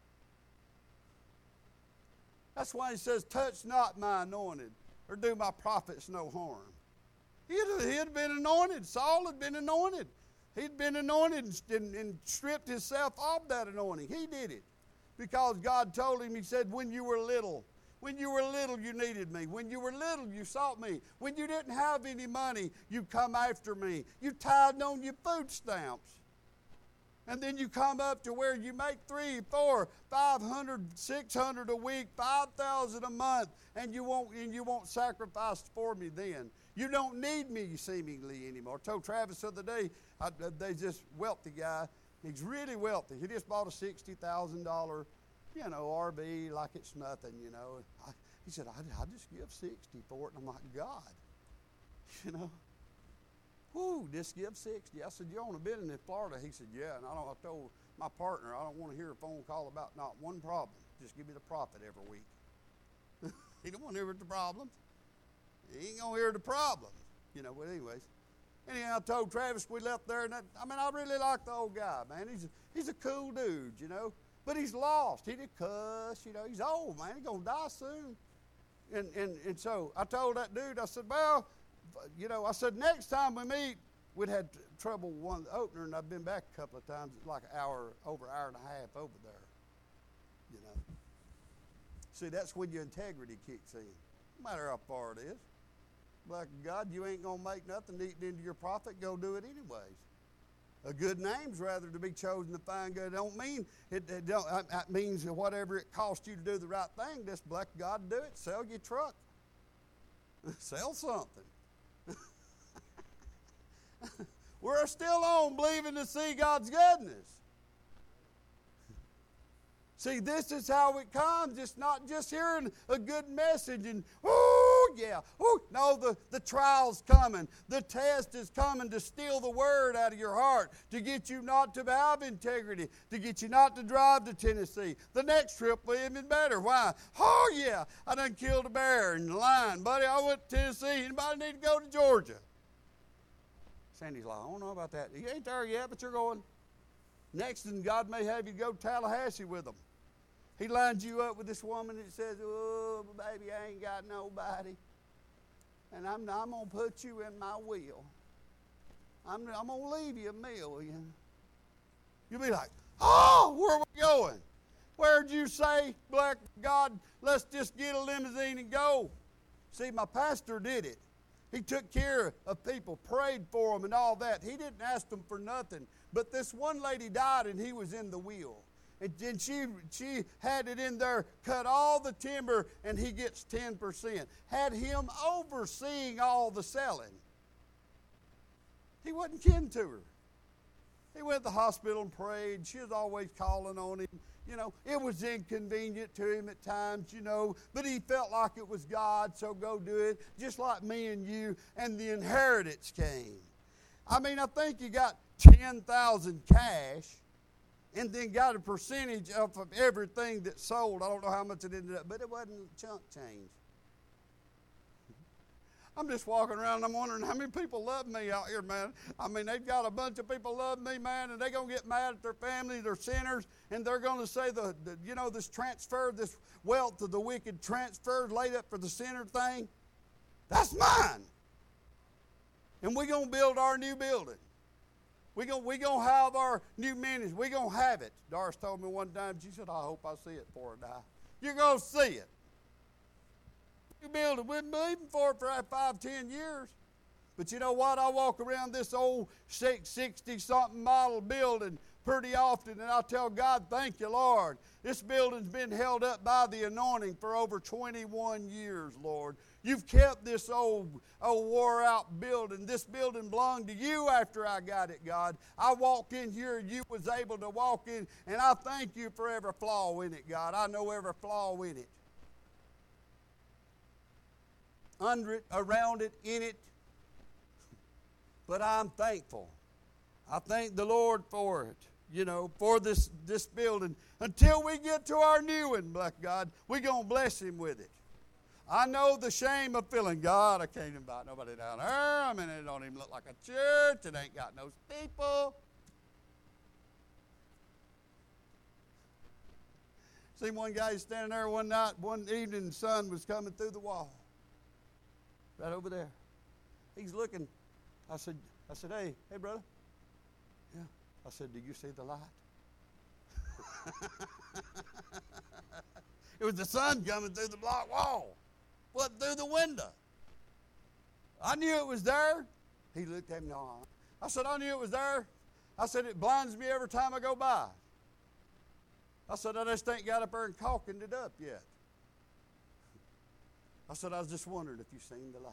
That's why he says, touch not my anointed, or do my prophets no harm. He had, he had been anointed. Saul had been anointed. He'd been anointed and, and stripped himself off that anointing. He did it because God told him, he said, when you were little, When you were little, you needed me. When you were little, you sought me. When you didn't have any money, you come after me. You tied on your food stamps. And then you come up to where you make three, four, five hundred, six hundred a week, five thousand a month, and you won't and you won't sacrifice for me then. You don't need me seemingly anymore. I told Travis the other day, I, there's this wealthy guy. He's really wealthy. He just bought a sixty thousand dollars, you know, R V like it's nothing, you know. I, he said, I, I just give sixty for it. And I'm like, God, you know. Whoo, just give sixty. I said, you own a business in Florida? He said, yeah. And I, don't, I told my partner, I don't want to hear a phone call about not one problem. Just give me the profit every week. He don't want to hear the problems. He ain't going to hear the problems. You know, but anyways. Anyhow, I told Travis we left there. And that, I mean, I really like the old guy, man. He's a, he's a cool dude, you know. But he's lost. He did cuss, you know. He's old, man. He's going to die soon. And, and, and so I told that dude, I said, well, you know, I said, next time we meet, we'd had trouble with one opener, and I've been back a couple of times. It's like an hour, over an hour and a half over there, you know. See, that's when your integrity kicks in. No matter how far it is. Like, God, you ain't going to make nothing eating into your profit. Go do it anyways. A good name's rather to be chosen to find good. It don't mean, it, it don't, it means that whatever it costs you to do the right thing, just bless God to do it. Sell your truck. Sell something. We're still on believing to see God's goodness. See, this is how it comes. It's not just hearing a good message and, oh, yeah, oh, no, the, the trial's coming. The test is coming to steal the word out of your heart, to get you not to have integrity, to get you not to drive to Tennessee. The next trip will be even better. Why? Oh, yeah, I done killed a bear in the line. Buddy, I went to Tennessee. Anybody need to go to Georgia? Sandy's like, I don't know about that. You ain't there yet, but you're going. Next, and God may have you go to Tallahassee with them. He lines you up with this woman that says, oh, baby, I ain't got nobody. And I'm, I'm going to put you in my will. I'm, I'm going to leave you a million. You'll be like, oh, where are we going? Where'd you say, black God, let's just get a limousine and go? See, my pastor did it. He took care of people, prayed for them and all that. He didn't ask them for nothing. But this one lady died and he was in the will. And, and she, she had it in there, cut all the timber, and he gets ten percent. Had him overseeing all the selling. He wasn't kin to her. He went to the hospital and prayed. She was always calling on him. You know, it was inconvenient to him at times, you know, but he felt like it was God, so go do it, just like me and you, and the inheritance came. I mean, I think you got ten thousand cash, and then got a percentage of, of everything that sold. I don't know how much it ended up, but it wasn't chunk change. I'm just walking around and I'm wondering how many people love me out here, man. I mean, they've got a bunch of people love me, man, and they're going to get mad at their family, they're sinners, and they're going to say, the, the you know, this transfer, this wealth of the wicked transfer laid up for the sinner thing, that's mine. And we're going to build our new building. We're going we gonna have our new ministry. We're going to have it. Doris told me one time, she said, I hope I see it before I die. You're going to see it. You build it. We've been believing for it for five, ten years. But you know what? I walk around this old sixty-something model building pretty often, and I tell God, thank you, Lord. This building's been held up by the anointing for over twenty-one years, Lord. You've kept this old, old wore-out building. This building belonged to you after I got it, God. I walked in here, and you was able to walk in, and I thank you for every flaw in it, God. I know every flaw in it. Under it, around it, in it. But I'm thankful. I thank the Lord for it, you know, for this, this building. Until we get to our new one, black God, we're going to bless him with it. I know the shame of feeling, God, I can't invite nobody down there. I mean, it don't even look like a church. It ain't got no people. Seen one guy standing there one night, one evening, the sun was coming through the wall. Right over there. He's looking. I said, I said, hey, hey, brother. Yeah. I said, do you see the light? It was the sun coming through the block wall, wasn't through the window. I knew it was there. He looked at me. No, I said, I knew it was there. I said, it blinds me every time I go by. I said, I just ain't got up there and caulking it up yet. I said, I was just wondering if you seen the light.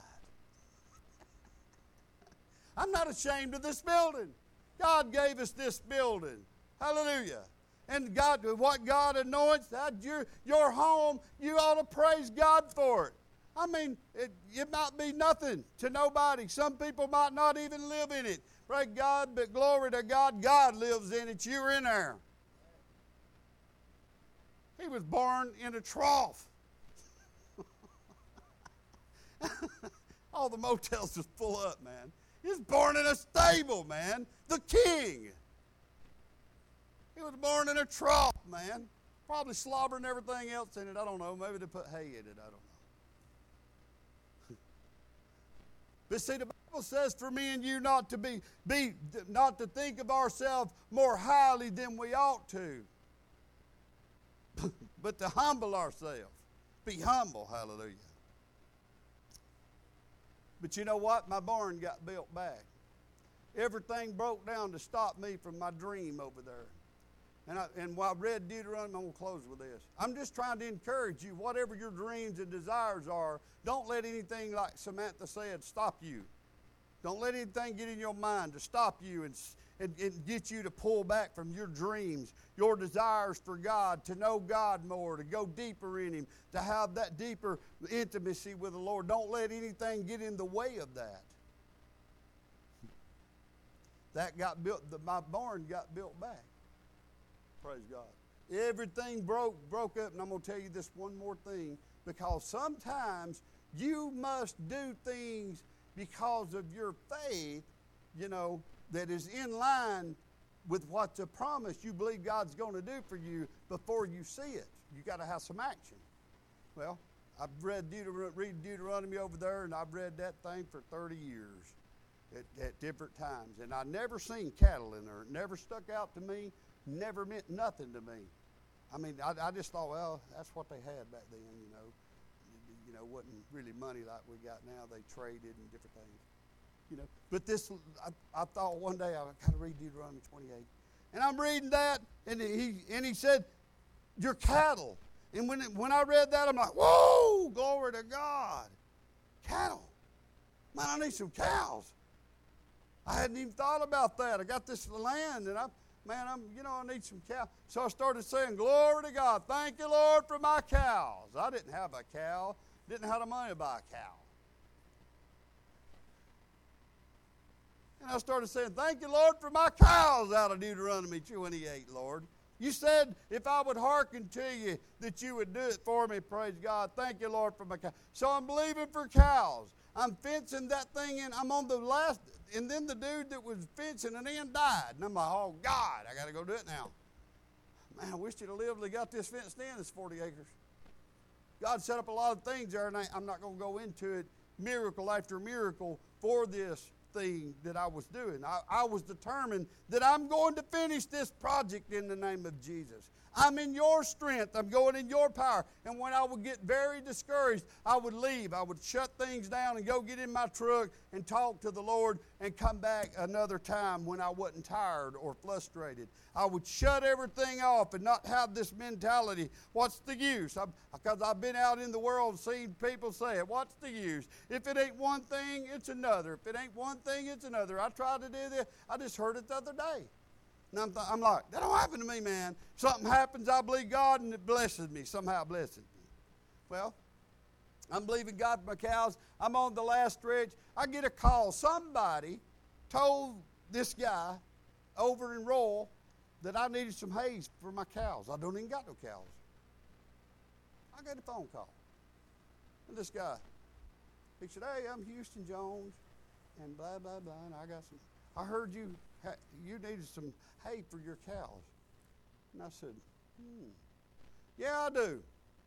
I'm not ashamed of this building. God gave us this building. Hallelujah. And God, what God anoints, that your, your home, you ought to praise God for it. I mean, it, it might be nothing to nobody. Some people might not even live in it. Praise God, but glory to God, God lives in it. You're in there. He was born in a trough. All the motels just full up, man. He was born in a stable, man. The king. He was born in a trough, man. Probably slobbering everything else in it. I don't know. Maybe they put hay in it. I don't know. But see, the Bible says for me and you not to be, be not to think of ourselves more highly than we ought to, but to humble ourselves. Be humble, hallelujah. But you know what? My barn got built back. Everything broke down to stop me from my dream over there. And, I, and while I read Deuteronomy, I'm going to close with this. I'm just trying to encourage you, whatever your dreams and desires are, don't let anything, like Samantha said, stop you. Don't let anything get in your mind to stop you and, and, and get you to pull back from your dreams, your desires for God, to know God more, to go deeper in Him, to have that deeper intimacy with the Lord. Don't let anything get in the way of that. That got built, the, my barn got built back. Praise God. Everything broke, broke up, and I'm going to tell you this one more thing, because sometimes you must do things because of your faith, you know, that is in line with what's a promise you believe God's going to do for you before you see it. You got to have some action. Well, I've read Deuteronomy, read Deuteronomy over there, and I've read that thing for thirty years at, at different times, and I never seen cattle in there. It never stuck out to me. Never meant nothing to me. I mean, I, I just thought, well, that's what they had back then, you know. You know, wasn't really money like we got now. They traded and different things, you know. But this, I, I thought one day I got to read Deuteronomy twenty-eight, and I'm reading that, and he and he said, "Your cattle." And when it, when I read that, I'm like, "Whoa, glory to God, cattle! Man, I need some cows." I hadn't even thought about that. I got this land, and I. Man, I'm, you know, I need some cows. So I started saying, glory to God. Thank you, Lord, for my cows. I didn't have a cow. Didn't have the money to buy a cow. And I started saying, thank you, Lord, for my cows out of Deuteronomy twenty-eight, Lord. You said if I would hearken to you that you would do it for me, praise God. Thank you, Lord, for my cows. So I'm believing for cows. I'm fencing that thing in. I'm on the last, and then the dude that was fencing it in died. And I'm like, oh, God, I got to go do it now. Man, I wish you'd have lived and got this fenced in, this forty acres. God set up a lot of things there, and I, I'm not going to go into it, miracle after miracle, for this thing that I was doing. I, I was determined that I'm going to finish this project in the name of Jesus. I'm in your strength. I'm going in your power. And when I would get very discouraged, I would leave. I would shut things down and go get in my truck and talk to the Lord and come back another time when I wasn't tired or frustrated. I would shut everything off and not have this mentality, what's the use? I'm, because I've been out in the world and seen people say it, what's the use? If it ain't one thing, it's another. If it ain't one thing, it's another. I tried to do this. I just heard it the other day. And I'm, th- I'm like, that don't happen to me, man. Something happens, I believe God, and it blesses me. Somehow blesses me. Well, I'm believing God for my cows. I'm on the last stretch. I get a call. Somebody told this guy over in Royal that I needed some hay for my cows. I don't even got no cows. I got a phone call. And this guy, he said, hey, I'm Houston Jones, and blah, blah, blah, and I got some. I heard you you needed some hay for your cows. And I said, hmm, yeah, I do.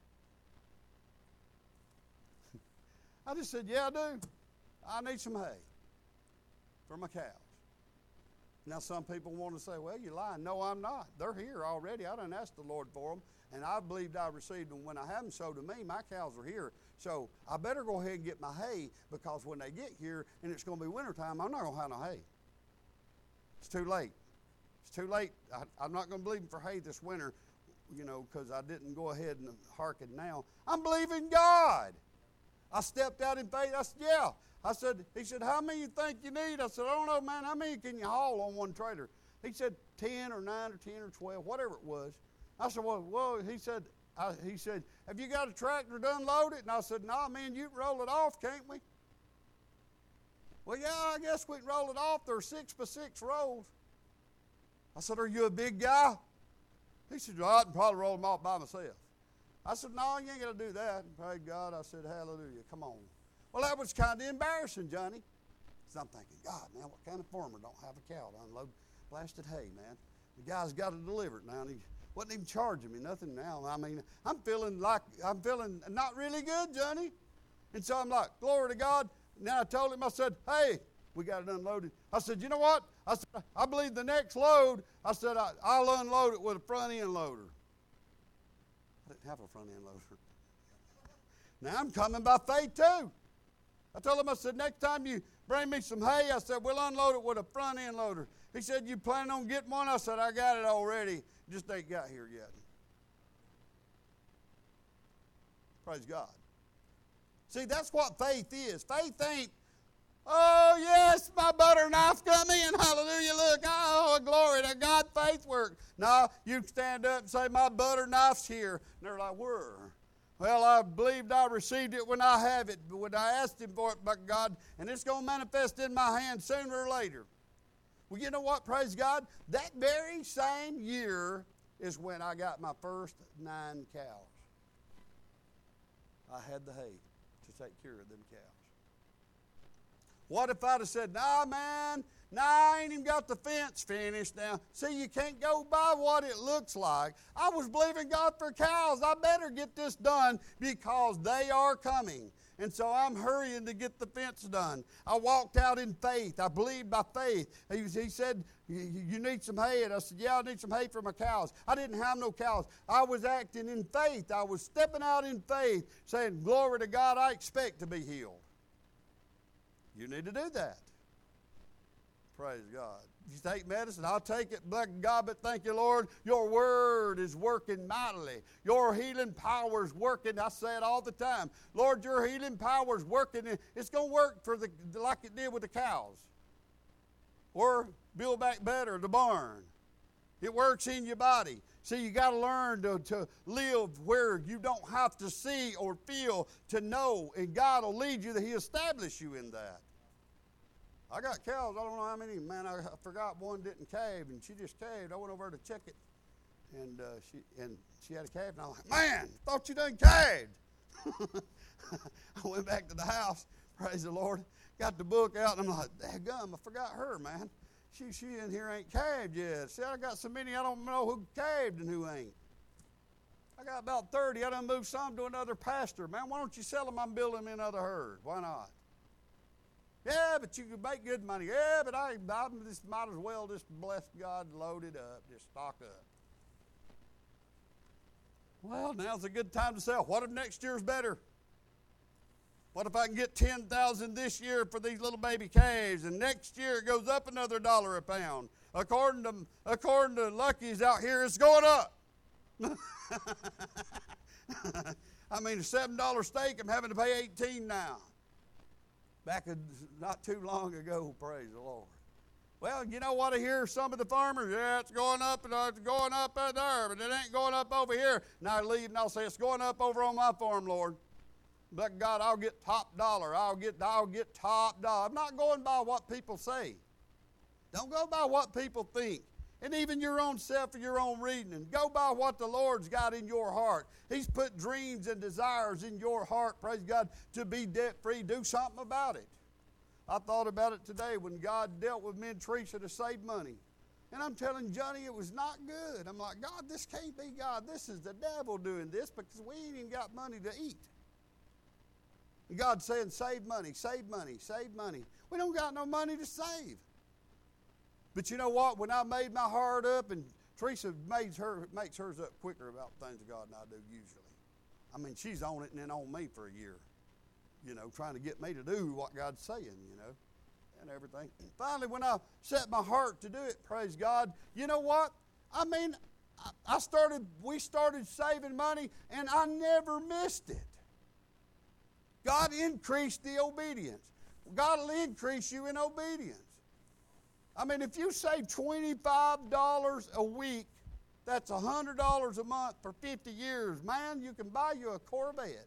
I just said, yeah, I do. I need some hay for my cows. Now, some people want to say, well, you're lying. No, I'm not. They're here already. I done asked the Lord for them, and I believed I received them when I have them. So to me, my cows are here. So I better go ahead and get my hay, because when they get here and it's going to be wintertime, I'm not going to have no hay. It's too late. It's too late. I, I'm not going to believe for hay this winter, you know, because I didn't go ahead and hearken now. I'm believing God. I stepped out in faith. I said, yeah. I said, he said, how many you think you need? I said, I don't know, man. How many can you haul on one trailer? He said, ten or nine or ten or twelve, whatever it was. I said, well, well he said, I, he said, have you got a tractor to unload it? And I said, no, nah, man, you can roll it off, can't we? Well, yeah, I guess we can roll it off. There's six by six rolls. I said, are you a big guy? He said, well, I can probably roll them off by myself. I said, no, you ain't got to do that. And praise God. I said, hallelujah, come on. Well, that was kind of embarrassing, Johnny. So I'm thinking, God, man, what kind of farmer don't have a cow to unload blasted hay, man? The guy's got to deliver it now. And he wasn't even charging me nothing now. I mean, I'm feeling like, I'm feeling not really good, Johnny. And so I'm like, glory to God. Now I told him, I said, hey, we got it unloaded. I said, you know what? I said, I believe the next load, I said, I, I'll unload it with a front end loader. I didn't have a front end loader. Now I'm coming by faith too. I told him, I said, next time you bring me some hay, I said, we'll unload it with a front end loader. He said, you planning on getting one? I said, I got it already. Just ain't got here yet. Praise God. See, that's what faith is. Faith ain't, oh, yes, my butter knife's come in. Hallelujah, look. Oh, glory to God, faith work. No, you stand up and say, my butter knife's here. And they're like, where? Well, I believed I received it when I have it, but when I asked him for it, by God, and it's going to manifest in my hand sooner or later. Well, you know what, praise God? That very same year is when I got my first nine cows. I had the hay to take care of them cows. What if I'd have said, nah, man, nah, I ain't even got the fence finished now. See, you can't go by what it looks like. I was believing God for cows. I better get this done because they are coming. And so I'm hurrying to get the fence done. I walked out in faith. I believed by faith. He, he said, you need some hay? And I said, yeah, I need some hay for my cows. I didn't have no cows. I was acting in faith. I was stepping out in faith, saying, glory to God, I expect to be healed. You need to do that. Praise God. If you take medicine, I'll take it. Bless God, but thank you, Lord. Your word is working mightily. Your healing power is working. I say it all the time. Lord, your healing power is working. It's going to work for the like it did with the cows. Or build back better, the barn. It works in your body. See, you got to learn to, to live where you don't have to see or feel to know, and God will lead you. That He established you in that. I got cows. I don't know how many. Man, I, I forgot one didn't calve, and she just calved. I went over to check it, and uh, she and she had a calf, and I was like, man, thought you done calved. I went back to the house. Praise the Lord. Got the book out, and I'm like, daggum, I forgot her, man. She she in here ain't calved yet. See, I got so many I don't know who calved and who ain't. I got about thirty. I done moved some to another pastor. Man, why don't you sell them? I'm building me another herd. Why not? Yeah, but you can make good money. Yeah, but I, I just might as well just bless God, load it up, just stock up. Well, now's a good time to sell. What if next year's better? What if I can get ten thousand this year for these little baby calves, and next year it goes up another dollar a pound? According to according to Lucky's out here, it's going up. I mean, a seven dollar steak, I'm having to pay eighteen now. Back a, not too long ago, praise the Lord. Well, you know what I hear some of the farmers? Yeah, it's going up and it's going up there, but it ain't going up over here. And I leave and I'll say, it's going up over on my farm, Lord. But God, I'll get top dollar. I'll get, I'll get top dollar. I'm not going by what people say. Don't go by what people think. And even your own self or your own reading. And go by what the Lord's got in your heart. He's put dreams and desires in your heart, praise God, to be debt-free. Do something about it. I thought about it today when God dealt with me and Teresa to save money. And I'm telling Johnny it was not good. I'm like, God, this can't be God. This is the devil doing this because we ain't even got money to eat. And God's saying, save money, save money, save money. We don't got no money to save. But you know what? When I made my heart up, and Teresa makes, her, makes hers up quicker about things of God than I do usually. I mean, she's on it and then on me for a year, you know, trying to get me to do what God's saying, you know, and everything. And finally, when I set my heart to do it, praise God, you know what? I mean, I started, we started saving money, and I never missed it. God increased the obedience. God will increase you in obedience. I mean, if you save twenty-five dollars a week, that's one hundred dollars a month for fifty years. Man, you can buy you a Corvette.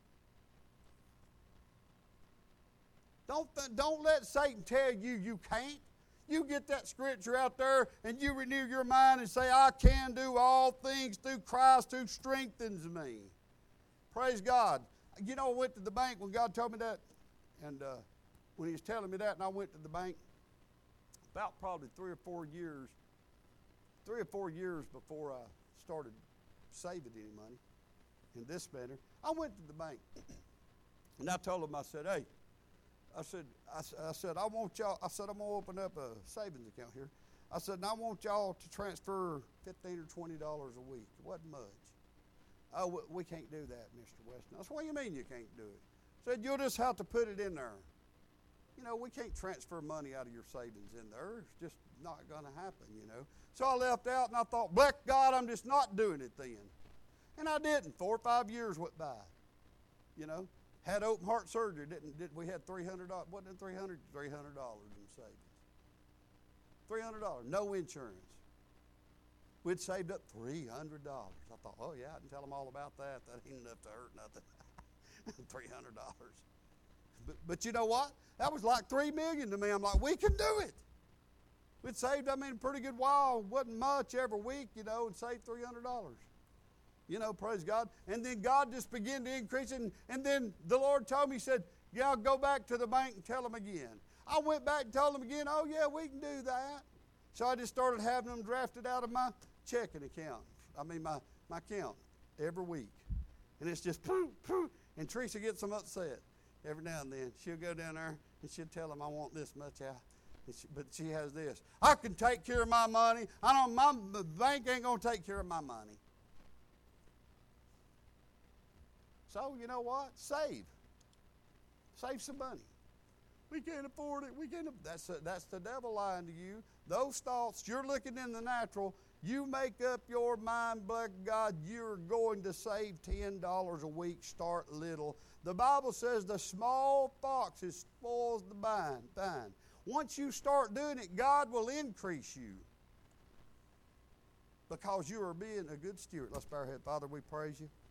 Don't, th- don't let Satan tell you you can't. You get that scripture out there and you renew your mind and say, I can do all things through Christ who strengthens me. Praise God. You know, I went to the bank when God told me that, and uh, when he was telling me that, and I went to the bank about probably three or four years, three or four years before I started saving any money in this manner, I went to the bank, and I told them, I said, hey, I said, I, I said, I want y'all, I said, I'm going to open up a savings account here. I said, and I want y'all to transfer fifteen or twenty dollars a week. It wasn't much. Oh, we, we can't do that, Mister Weston. I said, what do you mean you can't do it? I said, you'll just have to put it in there. You know, we can't transfer money out of your savings in there. It's just not going to happen, you know. So I left out, and I thought, bless God, I'm just not doing it then. And I didn't. Four or five years went by, you know. Had open heart surgery. Didn't, did, we had three hundred dollars. Wasn't it three hundred dollars? three hundred dollars in savings. three hundred dollars. No insurance. We'd saved up three hundred dollars. I thought, oh, yeah, I can tell them all about that. That ain't enough to hurt nothing. three hundred dollars. But, but you know what? That was like three million dollars to me. I'm like, we can do it. We'd saved, I mean, a pretty good while. Wasn't much every week, you know, and saved three hundred dollars. You know, praise God. And then God just began to increase it. And, and then the Lord told me, he said, yeah, I'll go back to the bank and tell them again. I went back and told them again, oh, yeah, we can do that. So I just started having them drafted out of my checking account. I mean, my, my account every week. And it's just, poof, poof. And Teresa gets them upset every now and then. She'll go down there and she'll tell them, I want this much out. She, but she has this. I can take care of my money. I don't, my the bank ain't going to take care of my money. So, you know what? Save. Save some money. We can't afford it. We can't. That's, a, that's the devil lying to you. Those thoughts, you're looking in the natural. You make up your mind, bless God, you're going to save ten dollars a week. Start little. The Bible says the small foxes spoils the vine. vine. Once you start doing it, God will increase you because you are being a good steward. Let's bow our head. Father, we praise you.